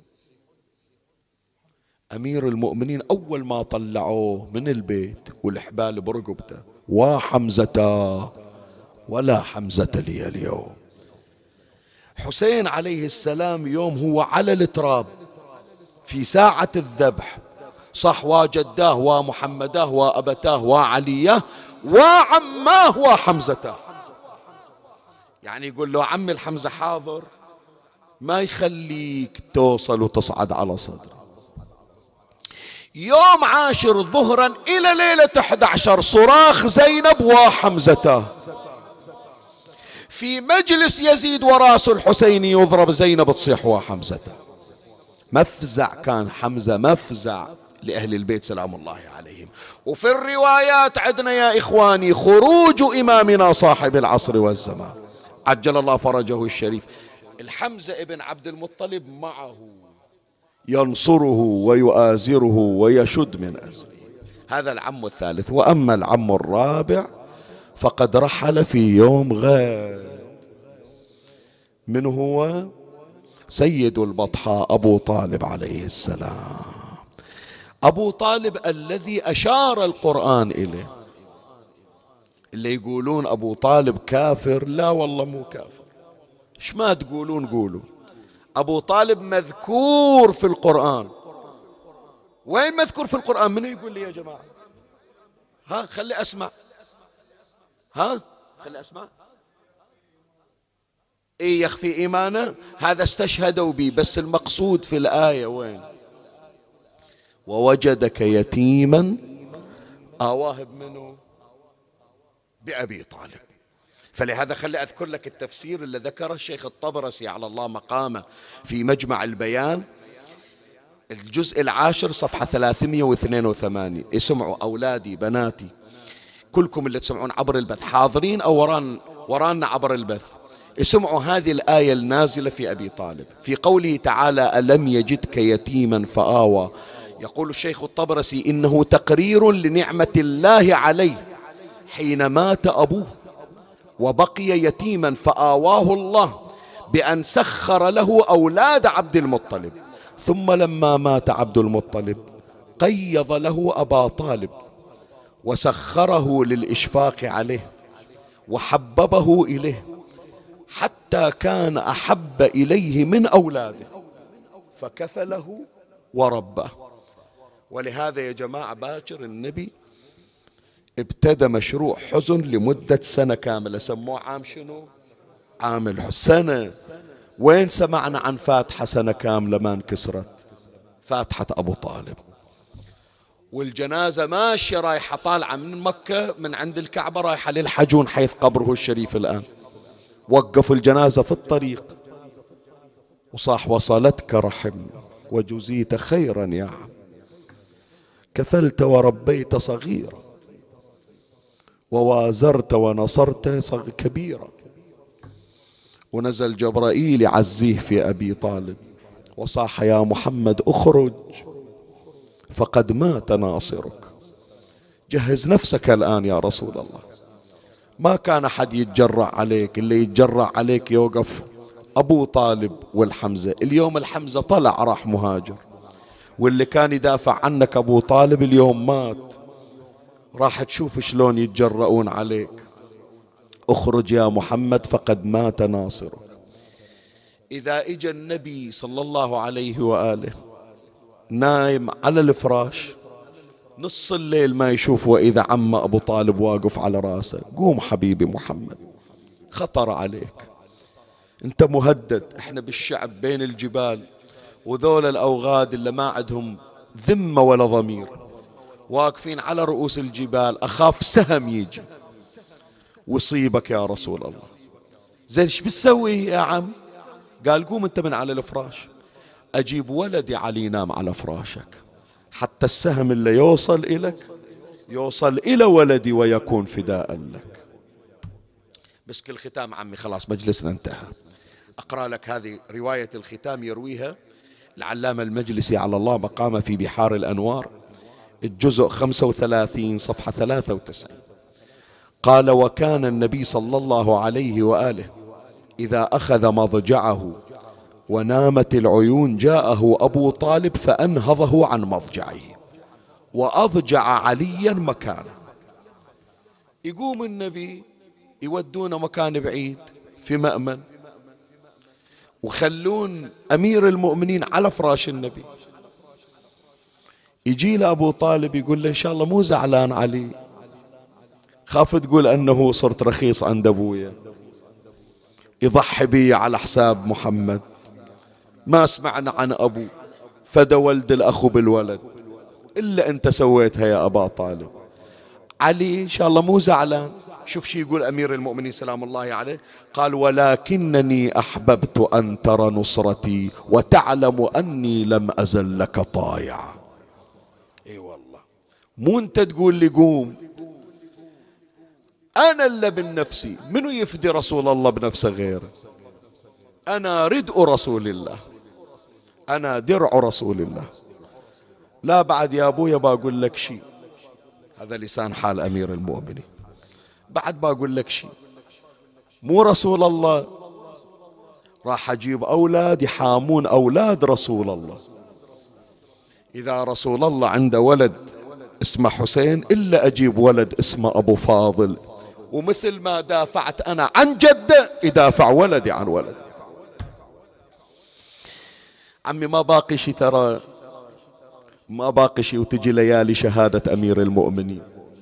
أمير المؤمنين. أول ما طلعوه من البيت والحبال برقبته وحمزة ولا حمزة لي اليوم. حسين عليه السلام يوم هو على التراب في ساعة الذبح صح وجداه ومحمداه وأبتاه وعليه وعماه وحمزته، يعني يقول له عمي الحمزة حاضر ما يخليك توصل وتصعد على صدره. يوم عاشر ظهرا إلى ليلة أحد عشر صراخ زينب وحمزته في مجلس يزيد وراس الحسين يضرب زينب تصيح وحمزته. مفزع كان حمزة، مفزع لأهل البيت سلام الله عليهم. وفي الروايات عندنا يا إخواني خروج إمامنا صاحب العصر والزمان عجل الله فرجه الشريف الحمزة ابن عبد المطلب معه ينصره ويؤازره ويشد من أزره. هذا العم الثالث. وأما العم الرابع فقد رحل في يوم غد. من هو؟ سيد البطحاء أبو طالب عليه السلام. أبو طالب الذي أشار القرآن إليه. اللي يقولون أبو طالب كافر، لا والله مو كافر، إيش ما تقولون قولوا. أبو طالب مذكور في القرآن. وين مذكور في القرآن؟ من يقول لي يا جماعة؟ ها خلي أسمع، ها خلي أسمع. إيه يخفي إيمانه؟ هذا استشهدوا به، بس المقصود في الآية وين؟ ووجدك يتيما آواه منه بأبي طالب. فلهذا خلي أذكر لك التفسير اللي ذكره الشيخ الطبرسي على الله مقامه في مجمع البيان، الجزء العاشر صفحة ثلاثمئة واثنين وثمانين. اسمعوا أولادي بناتي كلكم اللي تسمعون عبر البث حاضرين أو وران ورانا عبر البث، اسمعوا هذه الآية النازلة في أبي طالب في قوله تعالى ألم يجدك يتيما فآوى. يقول الشيخ الطبرسي إنه تقرير لنعمة الله عليه حين مات أبوه وبقي يتيما فآواه الله بأن سخر له أولاد عبد المطلب، ثم لما مات عبد المطلب قيض له أبا طالب وسخره للإشفاق عليه وحببه إليه حتى كان أحب إليه من أولاده فكفله وربه. ولهذا يا جماعة باكر النبي ابتدى مشروع حزن لمدة سنة كاملة، سموه عام شنو؟ عامل سنة. وين سمعنا عن فاتحة سنة كاملة ما انكسرت؟ فاتحة أبو طالب. والجنازة ماشية رايحة طالعة من مكة من عند الكعبة رايحة للحجون حيث قبره الشريف الآن. وقفوا الجنازة في الطريق وصاح وصلتك رحم وجزيت خيرا يا عم، كفلت وربيت صغيرا ووازرت ونصرت صغ كبيرا. ونزل جبرائيل يعزيه في أبي طالب وصاح يا محمد اخرج فقد مات ناصرك. جهز نفسك الآن يا رسول الله. ما كان أحد يتجرع عليك، اللي يتجرع عليك يوقف أبو طالب والحمزة. اليوم الحمزة طلع راح مهاجر، واللي كان يدافع عنك أبو طالب اليوم مات. راح تشوف شلون يتجرؤون عليك. اخرج يا محمد فقد مات ناصرك. إذا إجا النبي صلى الله عليه وآله نايم على الفراش نص الليل ما يشوف وإذا عم أبو طالب واقف على راسه، قوم حبيبي محمد خطر عليك، أنت مهدد، إحنا بالشعب بين الجبال وذول الأوغاد اللي ما عندهم ذمة ولا ضمير واقفين على رؤوس الجبال، أخاف سهم يجي ويصيبك يا رسول الله. زين ايش بتسوي يا عم؟ قال قوم أنت من على الفراش، أجيب ولدي علي ينام على فراشك حتى السهم اللي يوصل إليك يوصل إلى ولدي ويكون فداء لك. بس كل ختام عمي خلاص مجلسنا انتهى. أقرأ لك هذه رواية الختام يرويها العلامة المجلسي على الله مقامه في بحار الأنوار الجزء خمسة وثلاثين صفحة ثلاثة وتسعين. قال وكان النبي صلى الله عليه وآله إذا أخذ مضجعه ونامت العيون جاءه أبو طالب فأنهضه عن مضجعه وأضجع عليا مكانه. يقوم النبي يودون مكان بعيد في مأمن وخلون أمير المؤمنين على فراش النبي. يجي له أبو طالب يقول له إن شاء الله مو زعلان علي، خاف تقول أنه صرت رخيص عند أبويا يضحي بي على حساب محمد، ما سمعنا عن أبو فدى ولد الأخو بالولد إلا أنت سويتها يا أبا طالب. علي إن شاء الله مو زعلان. شوف شي يقول أمير المؤمنين سلام الله عليه، قال ولكنني أحببت أن ترى نصرتي وتعلم أني لم أزل لك طايعا. اي والله مو أنت تقول لي قوم، أنا اللي بنفسي. منو يفدي رسول الله بنفسه غيره؟ أنا ردء رسول الله، أنا درع رسول الله. لا بعد يا أبويا بقول لك شيء، هذا لسان حال أمير المؤمنين. بعد بقول لك شيء، مو رسول الله راح أجيب أولاد يحامون أولاد رسول الله. إذا رسول الله عنده ولد اسمه حسين إلا أجيب ولد اسمه أبو فاضل، ومثل ما دافعت أنا عن جدة يدافع ولدي عن ولدي. عمي ما باقي شي، ترى ما باقي شي وتجي ليالي شهادة أمير المؤمنين.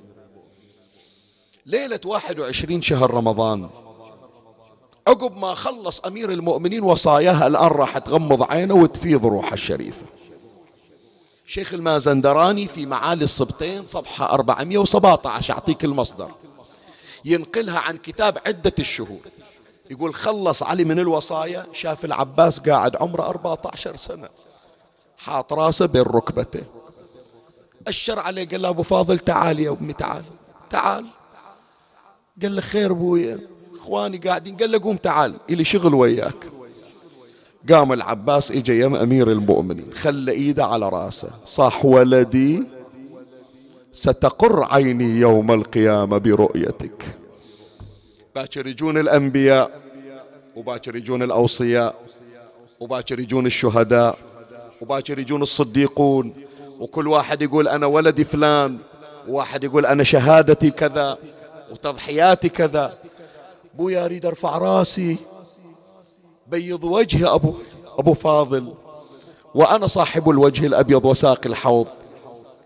ليلة واحد وعشرين شهر رمضان عقب ما خلص أمير المؤمنين وصاياها الآن راح تغمض عينه وتفيض روحه الشريفة. شيخ المازندراني في معالي الصبتين صفحة أربعمئة وسبعة عشر أعطيك المصدر، ينقلها عن كتاب عدة الشهور. يقول خلص علي من الوصايا، شاف العباس قاعد عمره أربعة عشر سنة حاط راسه بين ركبته، أشر عليه قال له أبو فاضل تعال يا أمي تعال تعال. قال له خير أبويا إخواني قاعدين. قال له قوم تعال إلي شغل وياك. قام العباس إجا يم أمير المؤمنين خلى إيده على راسه، صاح ولدي ستقر عيني يوم القيامة برؤيتك. باكر يجون الأنبياء وباكر يجون الأوصياء وباكر يجون الشهداء وباكر يجون الصديقون، وكل واحد يقول أنا ولدي فلان، وواحد يقول أنا شهادتي كذا وتضحياتي كذا. بويا أريد أرفع راسي بيض وجه أبو, أبو فاضل وأنا صاحب الوجه الأبيض وساق الحوض،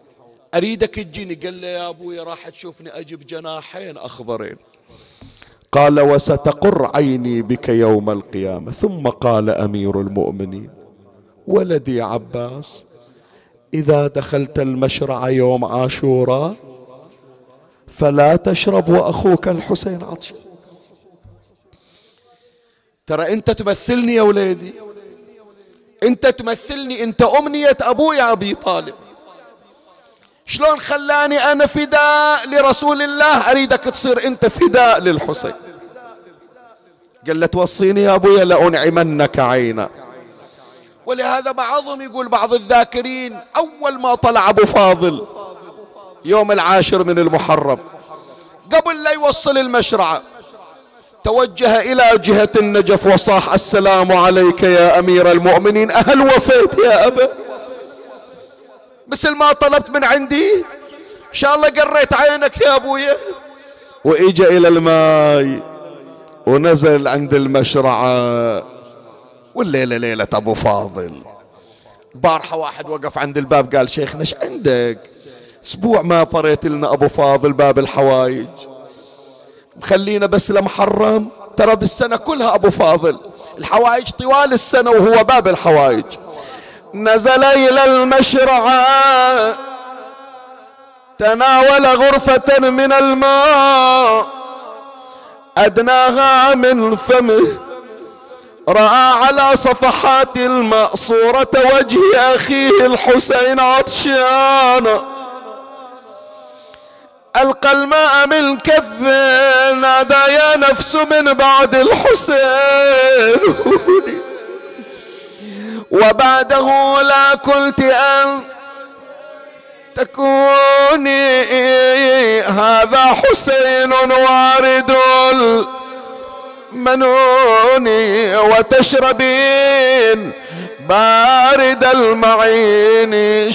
أريدك تجيني. قال لي يا أبويا راح تشوفني أجيب جناحين أخضرين. قال وستقر عيني بك يوم القيامة. ثم قال أمير المؤمنين ولدي عباس إذا دخلت المشرع يوم عاشوراء فلا تشرب وأخوك الحسين عطشان. ترى أنت تمثلني يا وليدي، أنت تمثلني، أنت أمنية أبوي أبي طالب. شلون خلاني أنا فداء لرسول الله، أريدك تصير أنت فداء للحسين. قال له توصيني يا أبويا لأنعمنك عينا. ولهذا بعضهم يقول بعض الذاكرين أول ما طلع أبو فاضل يوم العاشر من المحرم قبل لا يوصل المشرعة توجه إلى جهة النجف وصاح السلام عليك يا أمير المؤمنين، أهل وفيت يا أبا مثل ما طلبت من عندي؟ إن شاء الله قريت عينك يا أبويا. وإجا إلى الماي ونزل عند المشرعة. والليلة ليلة أبو فاضل. بارحة واحد وقف عند الباب قال شيخنا ايش عندك؟ اسبوع ما طريت لنا أبو فاضل باب الحوايج، مخلينا بس لمحرم. ترى بالسنة كلها أبو فاضل الحوايج طوال السنة وهو باب الحوايج. نزل إلى المشرعة تناول غرفة من الماء أدناها من فمه، رأى على صفحات الماء صورة وجه أخيه الحسين عطشان، ألقى الماء من كفه نادى يا نفس من بعد الحسين وبعده لا كنت أن تكوني هذا حسين وارد المنوني وتشربين بارد المعين.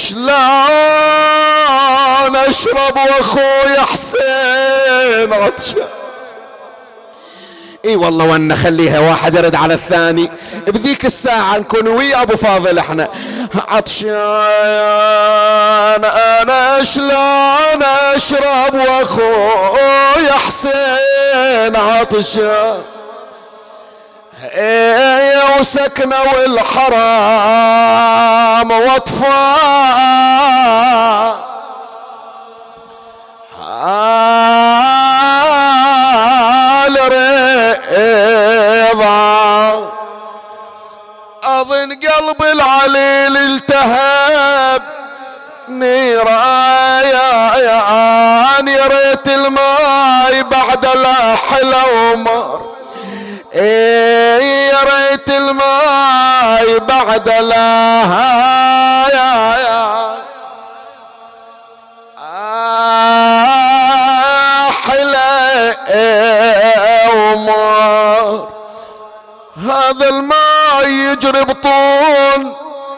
شلون اشرب واخوي حسين عطشان؟ اي والله وانا خليها واحد يرد على الثاني بذيك الساعة نكون ويا ابو فاضل احنا عطشان. انا شلون اشرب واخوي حسين عطشان؟ ايه وسكنوا الحرام واطفال آل رضا، اظن قلب العليل التهب نيران، يا ريت الماي بعد لا حلو ومر، ايه يا ريت الماي بعد لا يا يا حلا ومر. هذا الماء يجري بطون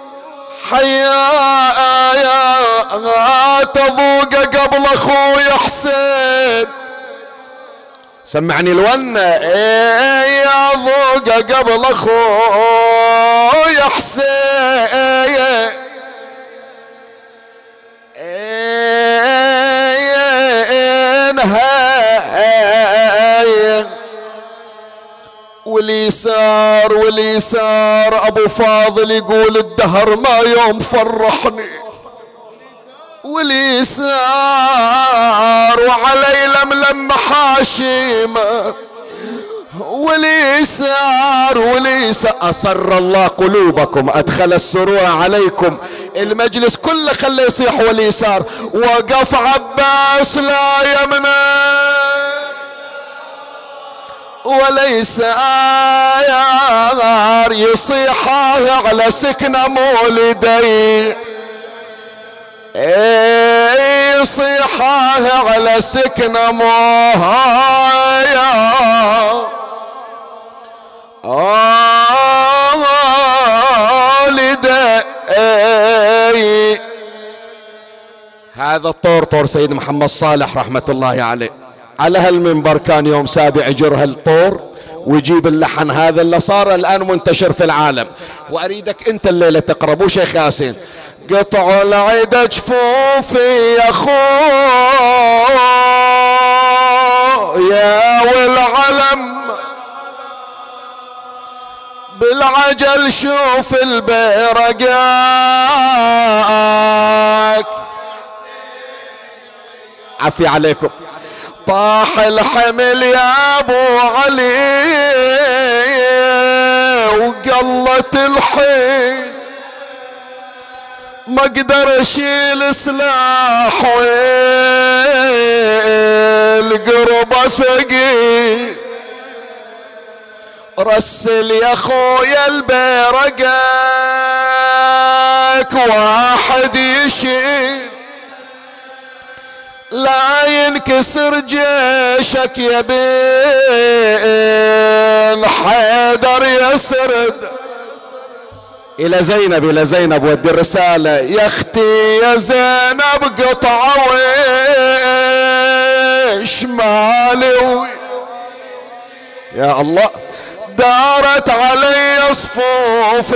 حياة يا تذوق قبل اخوي حسين. سمعني الونة ايه يا ذوق قبل اخوي حسين، ايه واللي صار واللي صار ابو فاضل يقول الدهر ما يوم فرحني، واللي صار وعلي لملم محاشيمه، واللي صار واللي صار أسر الله قلوبكم أدخل السرور عليكم. المجلس كله خليه يصيح واللي صار. وقف عباس لا يمنع وليس آيار يصيح على سكن مولدي، ايه يصيحاه على سكن موهايا والدي. هذا الطور طور سيد محمد صالح رحمة الله عليه، على هالمنبر كان يوم سابع يجر هالطور ويجيب اللحن هذا اللي صار الآن منتشر في العالم. وأريدك أنت الليلة تقرأ بو شيخ ياسين. قطع العيد جفوفي يا خويا والعلم العجل شوف البيرقاك. عفي عليكم. طاح الحمل يا ابو علي وقلت الحين، ما اقدر اشيل سلاح والقربة ثقيل. رسل يا خويا البيرقاك واحد يشيل، لا ينكسر جيشك يا بين حيدر يسرد. الى زينب الى زينب ودي الرسالة. يا اختي يا زينب قطعة ويش مالي يا الله، دارت علي صفوف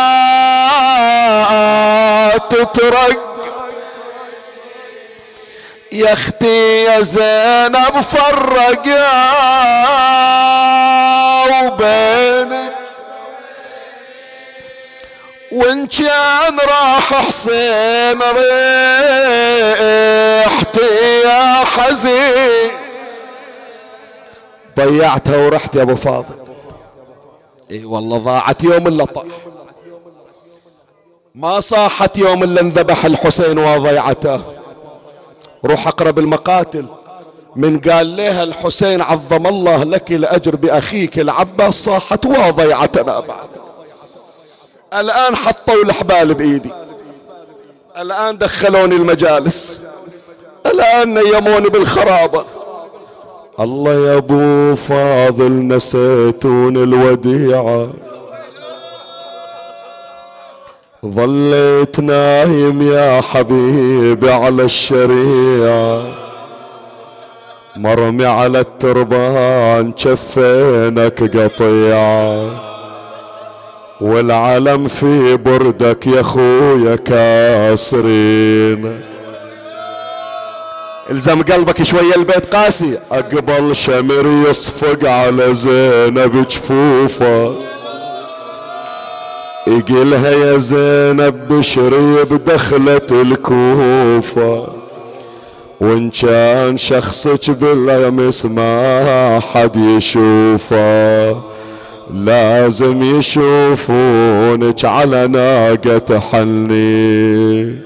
لا تترق. يا اختي يا زينب فرق يا وبينك، وان كان راح حسين ريحتي يا حزين. ضيعتها ورحت يا ابو فاضل. اي والله ضاعت يوم الا طاح، ما صاحت يوم الا انذبح الحسين وضيعته. روح اقرب المقاتل، من قال لها الحسين عظم الله لك الاجر باخيك العباس صاحت وضيعتنا بعد. الان حطوا الحبال بايدي، الان دخلوني المجالس، الان نيموني بالخرابة. الله يا ابو فاضل نسيتون الوديعة، ظليت نايم يا حبيبي على الشريعة، مرمي على التربان شفينك قطيعة، والعلم في بردك يا خويا كاسرين. الزم قلبك شوية البيت قاسي. اقبل شمر يصفق على زينب جفوفه، يقلها يا زينب بشري بدخلة الكوفة، وان كان شخصك بالغمس ما حد يشوفه، لازم يشوفونك على ناقة حني.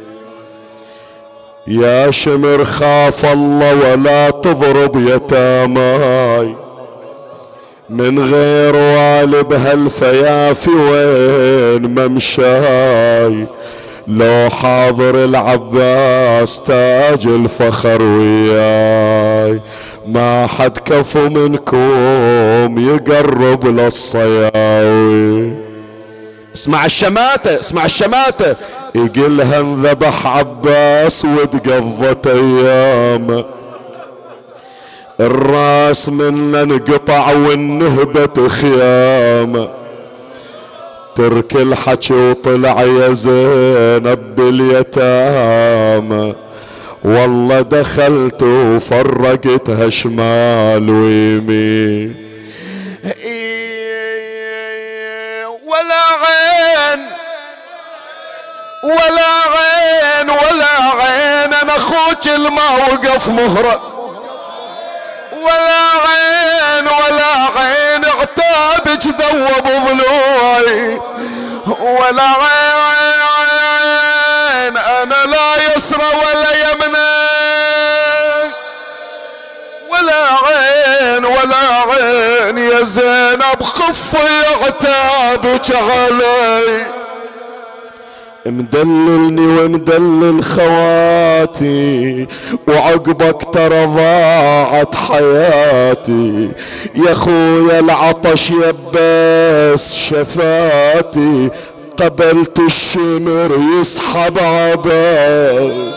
يا شمر خاف الله ولا تضرب يتاماي، من غير والب هالفيافي وين ممشاي، لو حاضر العباس تاج الفخر وياي، ما حد كفو منكم يقرب للصياوي. اسمع الشماتة اسمع الشماتة. يقلها انذبح عباس وتقضت ايام، الراس منا انقطع والنهبة خيام، ترك الحكي وطلع يا زينب باليتامى، والله دخلت وفرقتها شمال ويمين. ولا عين ولا عين ولا عين انا اخوك الموقف مهرة، ولا عين ولا عين عتابك ذوب ضلوعي، ولا عين انا لا يسرى ولا يمنى، ولا عين ولا عين يا زينب خفي عتابك علي. مدللني ومدلل خواتي وعقبك ترى ضاعت حياتي، يا خويا العطش يبس شفاتي، قبلت الشمر يسحب عباي.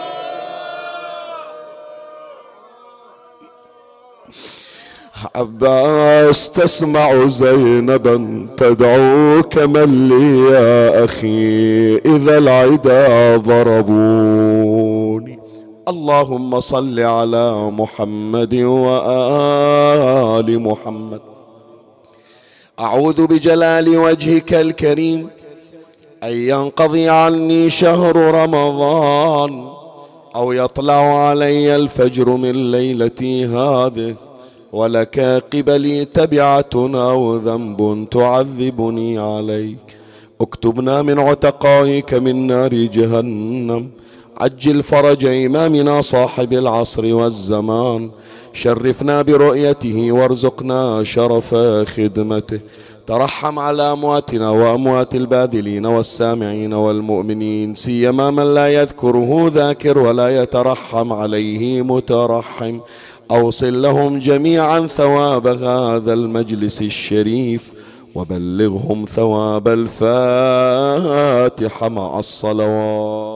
عباس تسمع زينبا تدعوك من لي يا أخي إذا العدا ضربوني. اللهم صل على محمد وآل محمد أعوذ بجلال وجهك الكريم أن ينقضي عني شهر رمضان أو يطلع علي الفجر من ليلتي هذه ولك قبلي تبعة أو ذنب تعذبني عليك. اكتبنا من عتقائك من نار جهنم. عجل فرج إمامنا صاحب العصر والزمان. شرفنا برؤيته وارزقنا شرف خدمته. ترحم على أمواتنا وأموات الباذلين والسامعين والمؤمنين، سيما من لا يذكره ذاكر ولا يترحم عليه مترحم. أوصل لهم جميعا ثواب هذا المجلس الشريف وبلغهم ثواب الفاتحة مع الصلوات.